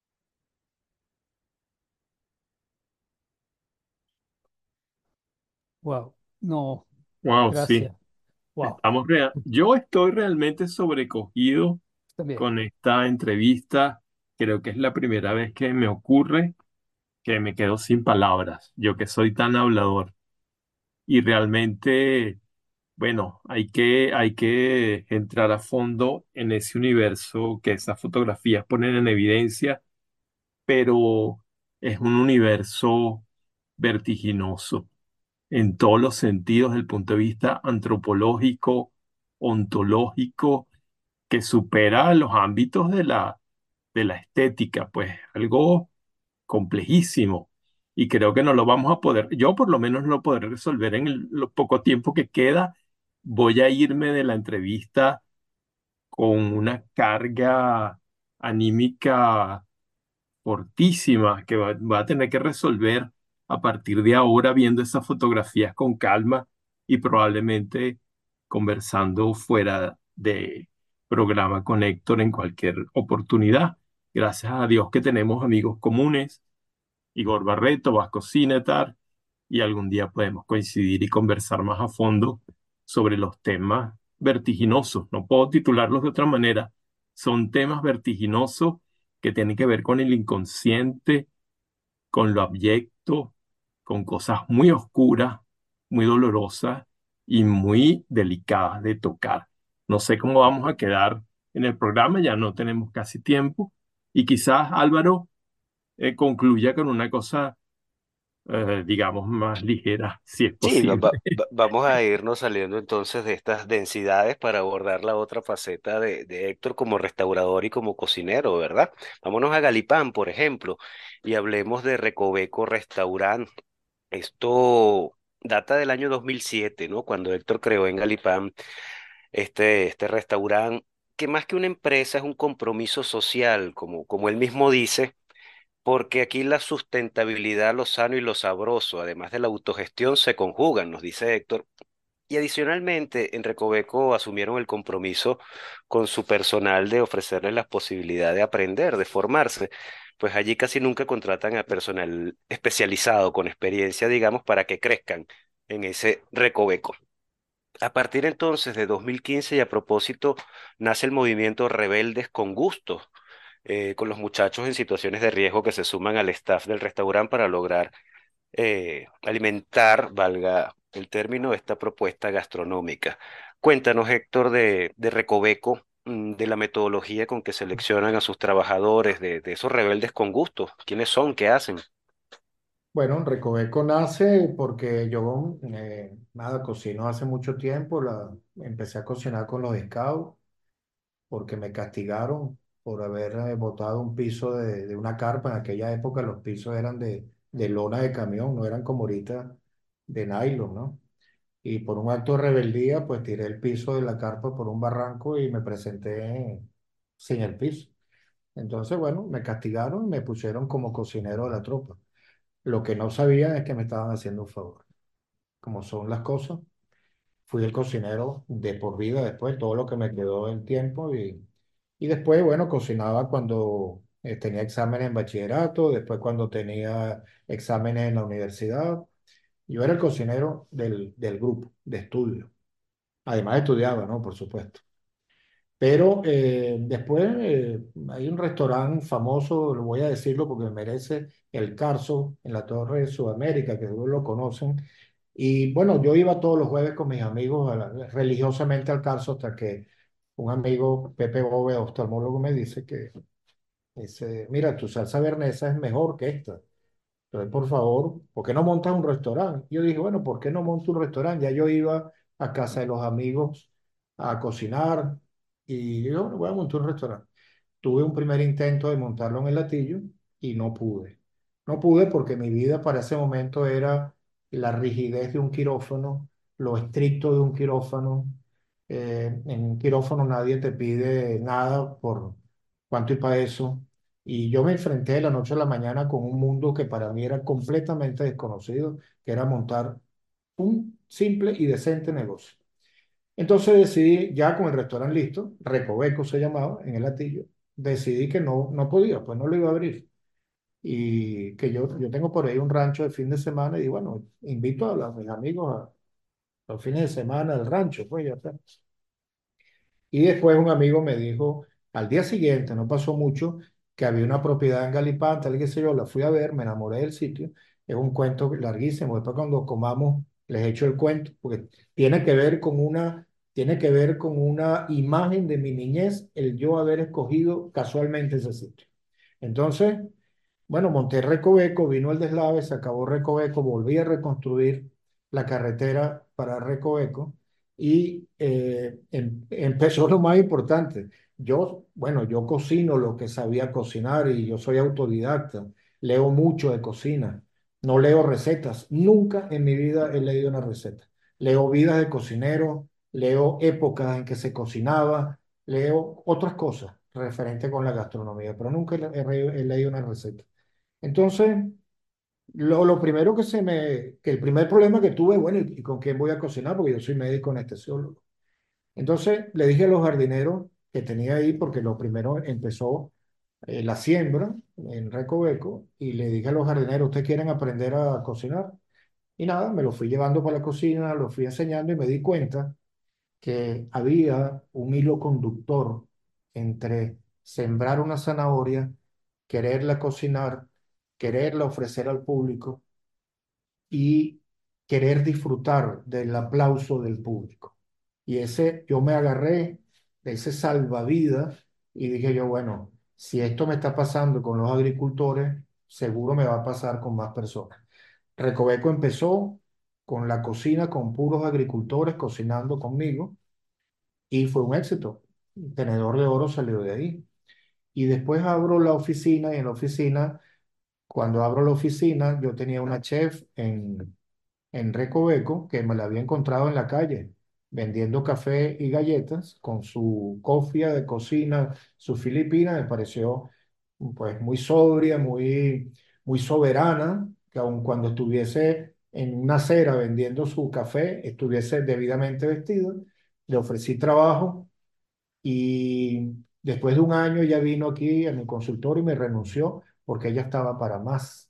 Wow. No, Wow, sí. gracias. Wow. Estamos rea- Yo estoy realmente sobrecogido También. con esta entrevista. Creo que es la primera vez que me ocurre que me quedo sin palabras. Yo que soy tan hablador. Y realmente, bueno, hay que, hay que entrar a fondo en ese universo que esas fotografías ponen en evidencia, pero es un universo vertiginoso en todos los sentidos, desde el punto de vista antropológico, ontológico, que supera los ámbitos de la, de la estética, pues algo complejísimo. Y creo que no lo vamos a poder, yo por lo menos no lo podré resolver en el lo poco tiempo que queda. Voy a irme de la entrevista con una carga anímica fortísima que va, va a tener que resolver a partir de ahora viendo esas fotografías con calma y probablemente conversando fuera de programa con Héctor en cualquier oportunidad. Gracias a Dios que tenemos amigos comunes, Igor Barreto, Vasco Cinetar, y algún día podemos coincidir y conversar más a fondo sobre los temas vertiginosos. No puedo titularlos de otra manera. Son temas vertiginosos que tienen que ver con el inconsciente, con lo abyecto, con cosas muy oscuras, muy dolorosas y muy delicadas de tocar. No sé cómo vamos a quedar en el programa, ya no tenemos casi tiempo. Y quizás Álvaro eh, concluya con una cosa, eh, digamos, más ligera, si es Sí, va- posible. va- va- vamos a irnos saliendo entonces de estas densidades para abordar la otra faceta de, de Héctor como restaurador y como cocinero, ¿verdad? Vámonos a Galipán, por ejemplo, y hablemos de Recoveco Restaurant. Esto data del año dos mil siete, ¿no? Cuando Héctor creó en Galipán este, este restaurante, que más que una empresa es un compromiso social, como, como él mismo dice, porque aquí la sustentabilidad, lo sano y lo sabroso, además de la autogestión, se conjugan, nos dice Héctor. Y adicionalmente, en Recoveco asumieron el compromiso con su personal de ofrecerles la posibilidad de aprender, de formarse. Pues allí casi nunca contratan a personal especializado, con experiencia, digamos, para que crezcan en ese Recoveco. A partir entonces de dos mil quince y a propósito, nace el movimiento Rebeldes con Gusto, eh, con los muchachos en situaciones de riesgo que se suman al staff del restaurante para lograr eh, alimentar, valga el término, esta propuesta gastronómica. Cuéntanos, Héctor, de, de Recoveco, mm, de la metodología con que seleccionan a sus trabajadores, de, de esos rebeldes con gusto. ¿Quiénes son? ¿Qué hacen? Bueno, Recoveco nace porque yo, eh, nada, cocino hace mucho tiempo, la, empecé a cocinar con los scouts porque me castigaron por haber eh, botado un piso de, de una carpa. En aquella época los pisos eran de, de lona de camión, no eran como ahorita de nylon, ¿no? Y por un acto de rebeldía, pues tiré el piso de la carpa por un barranco y me presenté sin el piso. Entonces, bueno, me castigaron y me pusieron como cocinero de la tropa. Lo que no sabían es que me estaban haciendo un favor. Como son las cosas, fui el cocinero de por vida después, todo lo que me quedó en tiempo. Y, y después, bueno, cocinaba cuando eh, tenía exámenes en bachillerato, después cuando tenía exámenes en la universidad. Yo era el cocinero del, del grupo de estudio. Además estudiaba, ¿no? Por supuesto. Pero eh, después eh, hay un restaurante famoso, lo voy a decirlo porque merece, el Carso, en la Torre de Sudamérica, que seguro lo conocen. Y bueno, yo iba todos los jueves con mis amigos a la- religiosamente al Carso hasta que un amigo, Pepe Bove, oftalmólogo, me dice que, dice, mira, tu salsa bernesa es mejor que esta. Entonces, por favor, ¿por qué no montas un restaurante? Yo dije, bueno, ¿por qué no monto un restaurante? Ya yo iba a casa de los amigos a cocinar y yo, bueno, voy a montar un restaurante. Tuve un primer intento de montarlo en el Latillo y no pude. No pude porque mi vida para ese momento era la rigidez de un quirófano, lo estricto de un quirófano. Eh, en un quirófano nadie te pide nada por cuánto y para eso. Y yo me enfrenté de la noche a la mañana con un mundo que para mí era completamente desconocido, que era montar un simple y decente negocio. Entonces decidí, ya con el restaurante listo, Recoveco se llamaba, en el Latillo, decidí que no, no podía, pues no lo iba a abrir. Y que yo, yo tengo por ahí un rancho de fin de semana y bueno, invito a, los- a mis amigos a los fines de semana al rancho, pues ya está. Y después un amigo me dijo, al día siguiente, no pasó mucho, que había una propiedad en Galipán, tal y qué sé yo, la fui a ver, me enamoré del sitio. Es un cuento larguísimo. Después cuando comamos les echo el cuento, porque tiene que ver con una, tiene que ver con una imagen de mi niñez, el yo haber escogido casualmente ese sitio. Entonces, bueno, monté Recoveco, vino el deslave, se acabó Recoveco, volví a reconstruir la carretera para Recoveco y eh, em- empezó lo más importante. Yo, bueno, yo cocino lo que sabía cocinar y yo soy autodidacta, leo mucho de cocina, no leo recetas, nunca en mi vida he leído una receta. Leo vidas de cocineros, leo épocas en que se cocinaba, leo otras cosas referentes con la gastronomía, pero nunca he, he- he leído una receta. Entonces, lo, lo primero que se me, que el primer problema que tuve, bueno, ¿y, y con quién voy a cocinar? Porque yo soy médico anestesiólogo. Entonces, le dije a los jardineros que tenía ahí, porque lo primero empezó eh, la siembra en Recoveco, y le dije a los jardineros, ¿ustedes quieren aprender a cocinar? Y nada, me lo fui llevando para la cocina, lo fui enseñando y me di cuenta que había un hilo conductor entre sembrar una zanahoria, quererla cocinar, quererla ofrecer al público y querer disfrutar del aplauso del público. Y ese, yo me agarré de ese salvavidas y dije yo, bueno, si esto me está pasando con los agricultores, seguro me va a pasar con más personas. Recoveco empezó con la cocina, con puros agricultores cocinando conmigo y fue un éxito. Tenedor de Oro salió de ahí. Y después abro la oficina y en la oficina, cuando abro la oficina, yo tenía una chef en, en Recoveco que me la había encontrado en la calle vendiendo café y galletas con su cofia de cocina, su filipina, me pareció pues muy sobria, muy, muy soberana, que aun cuando estuviese en una acera vendiendo su café, estuviese debidamente vestida. Le ofrecí trabajo y después de un año ella vino aquí a mi consultorio y me renunció porque ella estaba para más.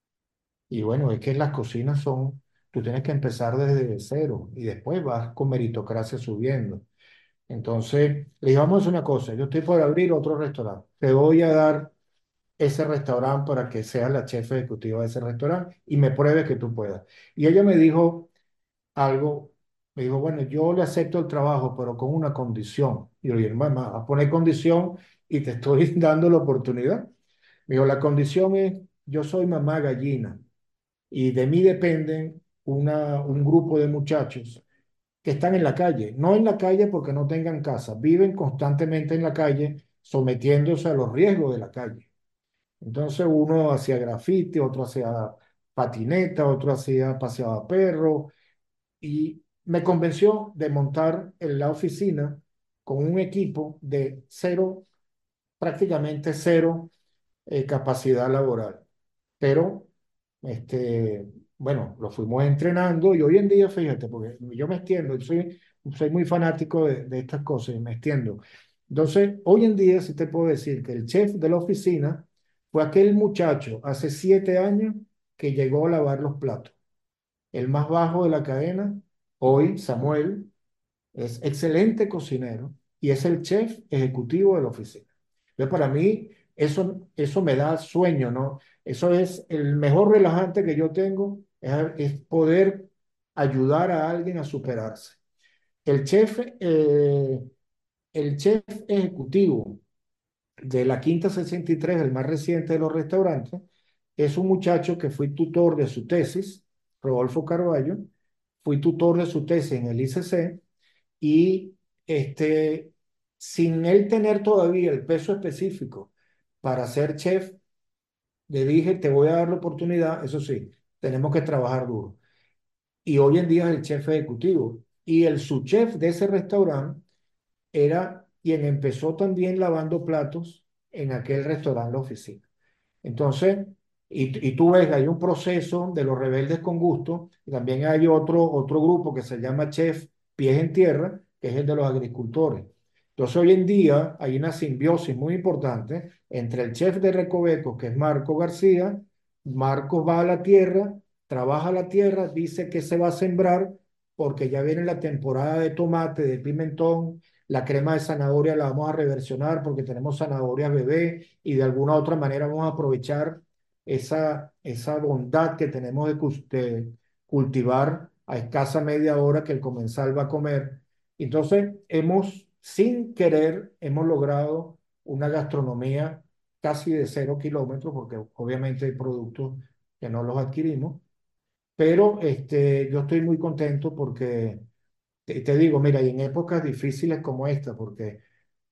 Y bueno, es que las cocinas son, tú tienes que empezar desde cero y después vas con meritocracia subiendo. Entonces, le dije, vamos a hacer una cosa, yo estoy por abrir otro restaurante, te voy a dar ese restaurante para que seas la chef ejecutiva de ese restaurante y me pruebes que tú puedas. Y ella me dijo algo, me dijo, bueno, yo le acepto el trabajo, pero con una condición. Y yo le dije, mamá, a poner condición y te estoy dando la oportunidad. Me dijo, la condición es, yo soy mamá gallina y de mí dependen una, un grupo de muchachos que están en la calle, no en la calle porque no tengan casa, viven constantemente en la calle sometiéndose a los riesgos de la calle. Entonces uno hacía grafiti, otro hacía patineta, otro hacía paseaba a perro y me convenció de montar en la oficina con un equipo de cero, prácticamente cero eh, capacidad laboral. Pero, este, bueno, lo fuimos entrenando y hoy en día, fíjate, porque yo me extiendo, yo soy, soy muy fanático de, de estas cosas y me extiendo. Entonces, hoy en día sí te puedo decir que el chef de la oficina fue aquel muchacho hace siete años que llegó a lavar los platos, el más bajo de la cadena. Hoy, Samuel es excelente cocinero y es el chef ejecutivo de la oficina. Entonces, para mí, eso, eso me da sueño, ¿no? Eso es el mejor relajante que yo tengo, es, es poder ayudar a alguien a superarse. El chef, eh, el chef ejecutivo de la Quinta sesenta y tres, el más reciente de los restaurantes, es un muchacho que fui tutor de su tesis, Rodolfo Carballo, fui tutor de su tesis en el I C C y este, sin él tener todavía el peso específico para ser chef, le dije, te voy a dar la oportunidad, eso sí, tenemos que trabajar duro. Y hoy en día es el chef ejecutivo. Y el subchef de ese restaurante era quien empezó también lavando platos en aquel restaurante La Oficina. Entonces, y, y tú ves, hay un proceso de los rebeldes con gusto, y también hay otro, otro grupo que se llama Chef Pies en Tierra, que es el de los agricultores. Entonces, hoy en día hay una simbiosis muy importante entre el chef de Recoveco, que es Marco García. Marcos va a la tierra, trabaja la tierra, dice que se va a sembrar, porque ya viene la temporada de tomate, de pimentón, la crema de zanahoria la vamos a reversionar porque tenemos zanahorias bebé y de alguna otra manera vamos a aprovechar esa, esa bondad que tenemos de, cus- de cultivar a escasa media hora que el comensal va a comer. Entonces, hemos, sin querer, hemos logrado una gastronomía casi de cero kilómetros, porque obviamente hay productos que no los adquirimos, pero este, yo estoy muy contento porque te, te digo, mira, y en épocas difíciles como esta, porque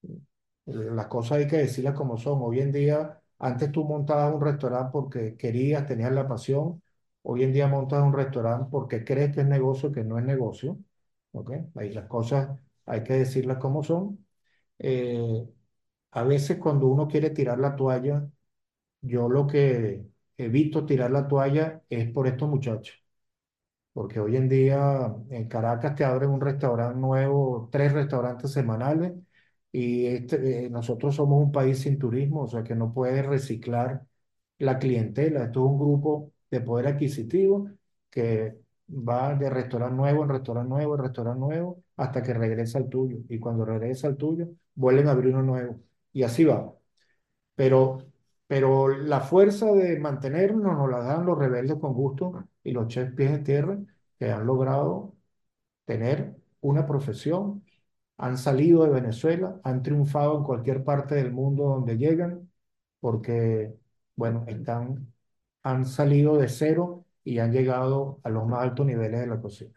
las cosas hay que decirlas como son. Hoy en día, antes tú montabas un restaurante porque querías, tenías la pasión. Hoy en día montas un restaurante porque crees que es negocio, que no es negocio. ¿Ok? Ahí las cosas hay que decirlas como son. Eh, a veces cuando uno quiere tirar la toalla, yo lo que evito tirar la toalla es por estos muchachos. Porque hoy en día en Caracas te abren un restaurante nuevo, tres restaurantes semanales, y este, eh, nosotros somos un país sin turismo, o sea que no puedes reciclar la clientela. Esto es un grupo de poder adquisitivo que va de restaurante nuevo en restaurante nuevo en restaurante nuevo hasta que regresa al tuyo. Y cuando regresa al tuyo, vuelven a abrir uno nuevo. Y así va. Pero, pero la fuerza de mantenernos nos la dan los rebeldes con gusto y los chefs pies en tierra que han logrado tener una profesión, han salido de Venezuela, han triunfado en cualquier parte del mundo donde llegan, porque, bueno, están, han salido de cero y han llegado a los más altos niveles de la cocina.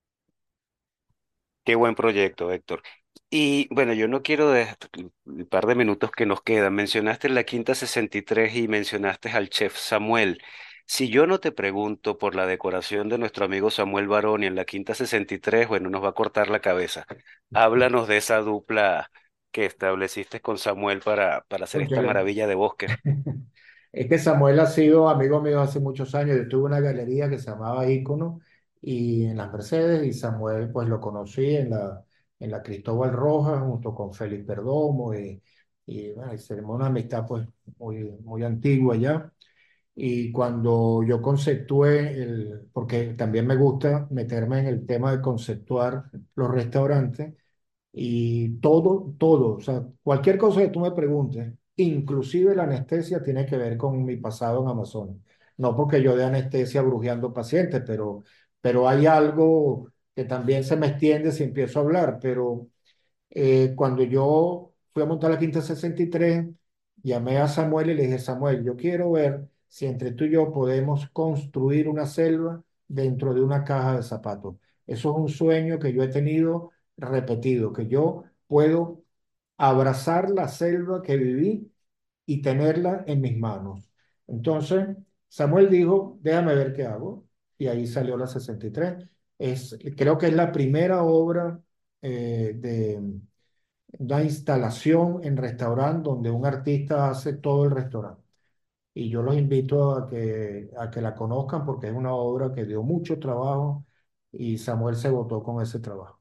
Qué buen proyecto, Héctor. Y bueno, yo no quiero de el par de minutos que nos quedan. Mencionaste la Quinta sesenta y tres y mencionaste al chef Samuel. Si yo no te pregunto por la decoración de nuestro amigo Samuel Baroni en la Quinta sesenta y tres, bueno, nos va a cortar la cabeza. Háblanos de esa dupla que estableciste con Samuel para, para hacer esta Cónchale. maravilla de bosque. Es que Samuel ha sido amigo mío hace muchos años. Yo tuve una galería que se llamaba Ícono y en las Mercedes, y Samuel pues lo conocí en la, en la Cristóbal Rojas junto con Félix Perdomo, y, y bueno, y tenemos una amistad pues muy, muy antigua ya. Y cuando yo conceptué el, porque también me gusta meterme en el tema de conceptuar los restaurantes, y todo, todo, o sea, cualquier cosa que tú me preguntes, inclusive la anestesia, tiene que ver con mi pasado en Amazonas. No porque yo de anestesia brujeando pacientes, pero, pero hay algo que también se me extiende si empiezo a hablar. Pero eh, cuando yo fui a montar la Quinta sesenta y tres, llamé a Samuel y le dije: Samuel, yo quiero ver si entre tú y yo podemos construir una selva dentro de una caja de zapatos. Eso es un sueño que yo he tenido repetido, que yo puedo abrazar la selva que viví y tenerla en mis manos. Entonces, Samuel dijo: déjame ver qué hago. Y ahí salió la sesenta y tres. Es, creo que es la primera obra eh, de una instalación en restaurante donde un artista hace todo el restaurante. Y yo los invito a que, a que la conozcan porque es una obra que dio mucho trabajo y Samuel se votó con ese trabajo.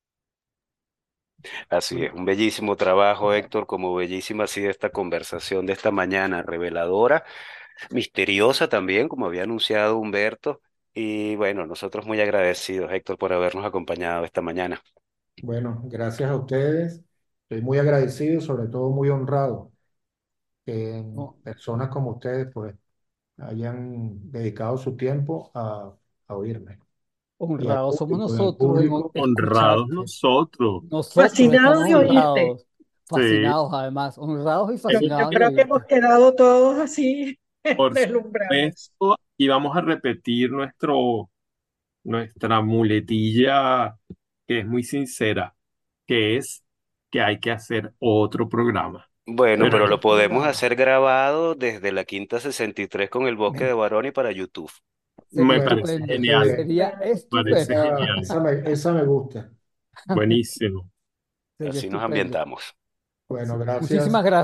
Así es, un bellísimo trabajo, Héctor, como bellísima ha sido esta conversación de esta mañana, reveladora, misteriosa también, como había anunciado Humberto. Y bueno, nosotros muy agradecidos, Héctor, por habernos acompañado esta mañana. Bueno, gracias a ustedes. Estoy muy agradecido, sobre todo muy honrado que No, personas como ustedes pues hayan dedicado su tiempo a, a oírme. Y al honrados somos público, y al nosotros en o- público, Honrados escucharte. nosotros. Nosotros Fascinado estamos de oírte. honrados, Sí. fascinados además, honrados y Yo, yo fascinados de creo que hemos oírte. quedado todos así Por deslumbrados. supuesto, y vamos a repetir nuestro, nuestra muletilla que es muy sincera, que es que hay que hacer otro programa. Bueno, Pero pero lo otro podemos programa. hacer grabado desde la Quinta sesenta y tres con el Bosque de Me- Baroni para YouTube. Sería me Bueno, parece estupendo, está genial, bien. sería parece estupendo, Esa, genial, esa me, esa me gusta. buenísimo. sería Así nos estupendo. ambientamos. Bueno, Sí. gracias. Muchísimas gracias.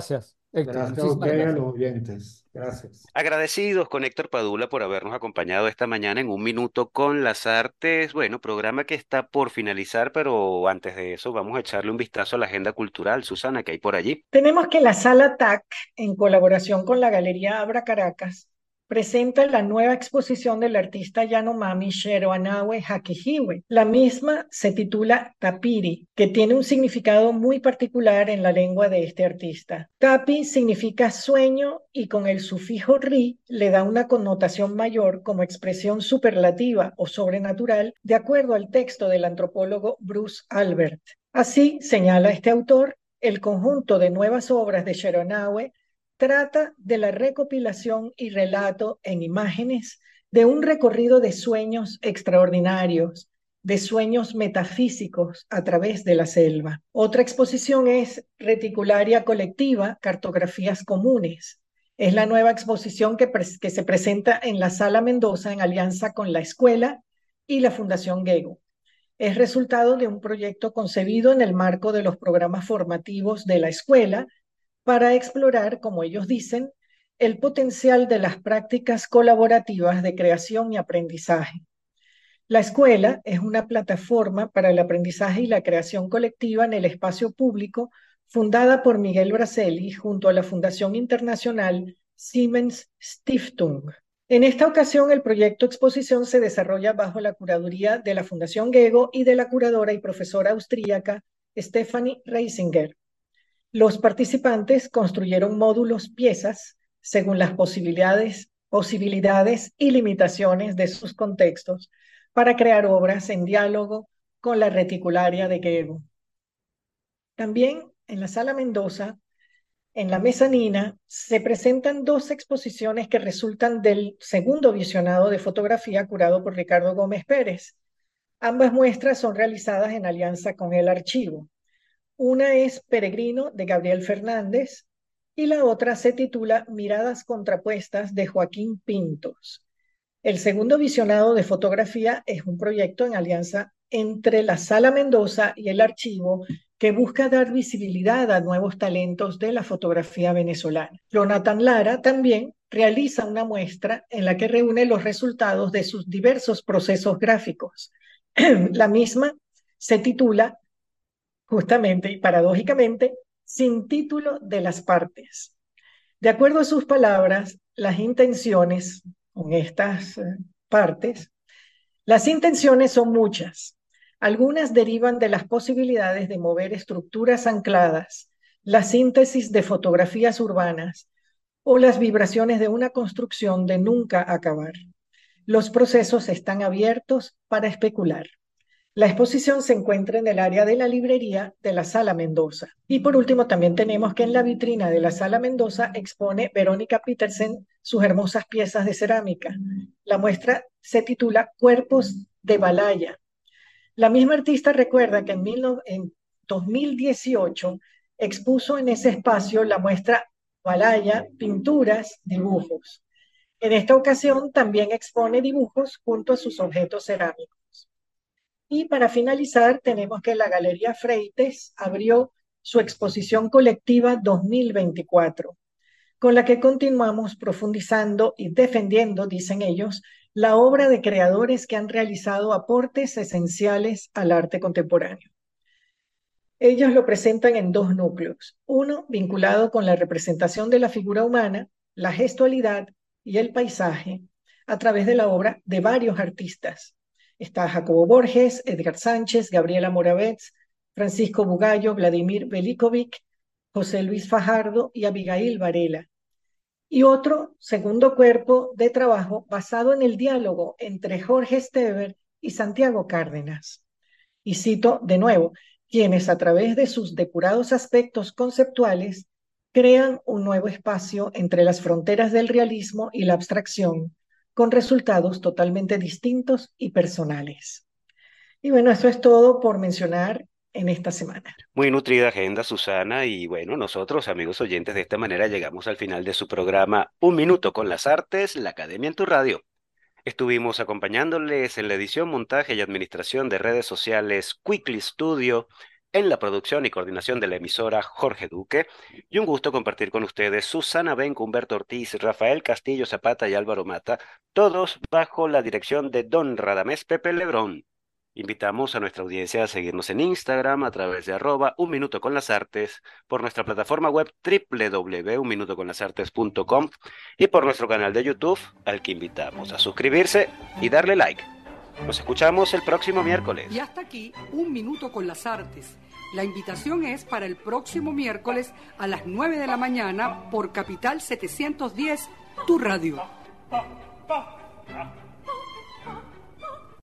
Héctor, Gracias a muchísimas ustedes y a gracias. los oyentes. Gracias. Agradecidos con Héctor Padula por habernos acompañado esta mañana en Un Minuto con las Artes. Bueno, programa que está por finalizar, pero antes de eso vamos a echarle un vistazo a la agenda cultural. Susana, ¿qué hay por allí? Tenemos que la Sala T A C, en colaboración con la Galería Abra Caracas, presenta la nueva exposición del artista Yanomami Sheroanawe Hakihiwe. La misma se titula Tapiri, que tiene un significado muy particular en la lengua de este artista. Tapi significa sueño y con el sufijo ri le da una connotación mayor como expresión superlativa o sobrenatural, de acuerdo al texto del antropólogo Bruce Albert. Así, señala este autor, el conjunto de nuevas obras de Sheronawe trata de la recopilación y relato en imágenes de un recorrido de sueños extraordinarios, de sueños metafísicos a través de la selva. Otra exposición es Reticularia Colectiva, Cartografías Comunes. Es la nueva exposición que, que se presenta en la Sala Mendoza en alianza con la escuela y la Fundación Gego. Es resultado de un proyecto concebido en el marco de los programas formativos de la escuela para explorar, como ellos dicen, el potencial de las prácticas colaborativas de creación y aprendizaje. La escuela es una plataforma para el aprendizaje y la creación colectiva en el espacio público fundada por Miguel Braceli junto a la Fundación Internacional Siemens Stiftung. En esta ocasión, el proyecto exposición se desarrolla bajo la curaduría de la Fundación Gego y de la curadora y profesora austríaca Stephanie Reisinger. Los participantes construyeron módulos piezas según las posibilidades, posibilidades y limitaciones de sus contextos para crear obras en diálogo con la reticularia de Gego. También en la Sala Mendoza, en la mezanina, se presentan dos exposiciones que resultan del segundo visionado de fotografía curado por Ricardo Gómez Pérez. Ambas muestras son realizadas en alianza con el archivo. Una es Peregrino de Gabriel Fernández y la otra se titula Miradas contrapuestas de Joaquín Pintos. El segundo visionado de fotografía es un proyecto en alianza entre la Sala Mendoza y el archivo que busca dar visibilidad a nuevos talentos de la fotografía venezolana. Jonathan Lara también realiza una muestra en la que reúne los resultados de sus diversos procesos gráficos. La misma se titula justamente y paradójicamente, sin título de las partes. De acuerdo a sus palabras, las intenciones con estas eh, partes, las intenciones son muchas. Algunas derivan de las posibilidades de mover estructuras ancladas, la síntesis de fotografías urbanas o las vibraciones de una construcción de nunca acabar. Los procesos están abiertos para especular. La exposición se encuentra en el área de la librería de la Sala Mendoza. Y por último, también tenemos que en la vitrina de la Sala Mendoza expone Verónica Petersen sus hermosas piezas de cerámica. La muestra se titula Cuerpos de Balaya. La misma artista recuerda que en, mil, en dos mil dieciocho expuso en ese espacio la muestra Balaya, Pinturas, Dibujos. En esta ocasión también expone dibujos junto a sus objetos cerámicos. Y para finalizar, tenemos que la Galería Freites abrió su exposición colectiva dos mil veinticuatro, con la que continuamos profundizando y defendiendo, dicen ellos, la obra de creadores que han realizado aportes esenciales al arte contemporáneo. Ellos lo presentan en dos núcleos, uno vinculado con la representación de la figura humana, la gestualidad y el paisaje, a través de la obra de varios artistas. Está Jacobo Borges, Edgar Sánchez, Gabriela Moravets, Francisco Bugallo, Vladimir Velikovic, José Luis Fajardo y Abigail Varela. Y otro segundo cuerpo de trabajo basado en el diálogo entre Jorge Esteber y Santiago Cárdenas. Y cito de nuevo, quienes a través de sus depurados aspectos conceptuales crean un nuevo espacio entre las fronteras del realismo y la abstracción, con resultados totalmente distintos y personales. Y bueno, eso es todo por mencionar en esta semana. Muy nutrida agenda, Susana, y bueno, nosotros, amigos oyentes, de esta manera llegamos al final de su programa Un Minuto con las Artes, la Academia en tu Radio. Estuvimos acompañándoles en la edición, montaje y administración de redes sociales Quickly Studio, En la producción y coordinación de la emisora, Jorge Duque. Y un gusto compartir con ustedes Susana Benco, Humberto Ortiz, Rafael Castillo Zapata y Álvaro Mata, todos bajo la dirección de don Radamés Pepe Lebrón. Invitamos a nuestra audiencia a seguirnos en Instagram a través de arroba un minuto con las artes, por nuestra plataforma web doble u doble u doble u punto un minuto con las artes punto com y por nuestro canal de YouTube, al que invitamos a suscribirse y darle like. Nos escuchamos el próximo miércoles. Y hasta aquí, Un Minuto con las Artes. La invitación es para el próximo miércoles a las nueve de la mañana por Capital setecientos diez, tu radio.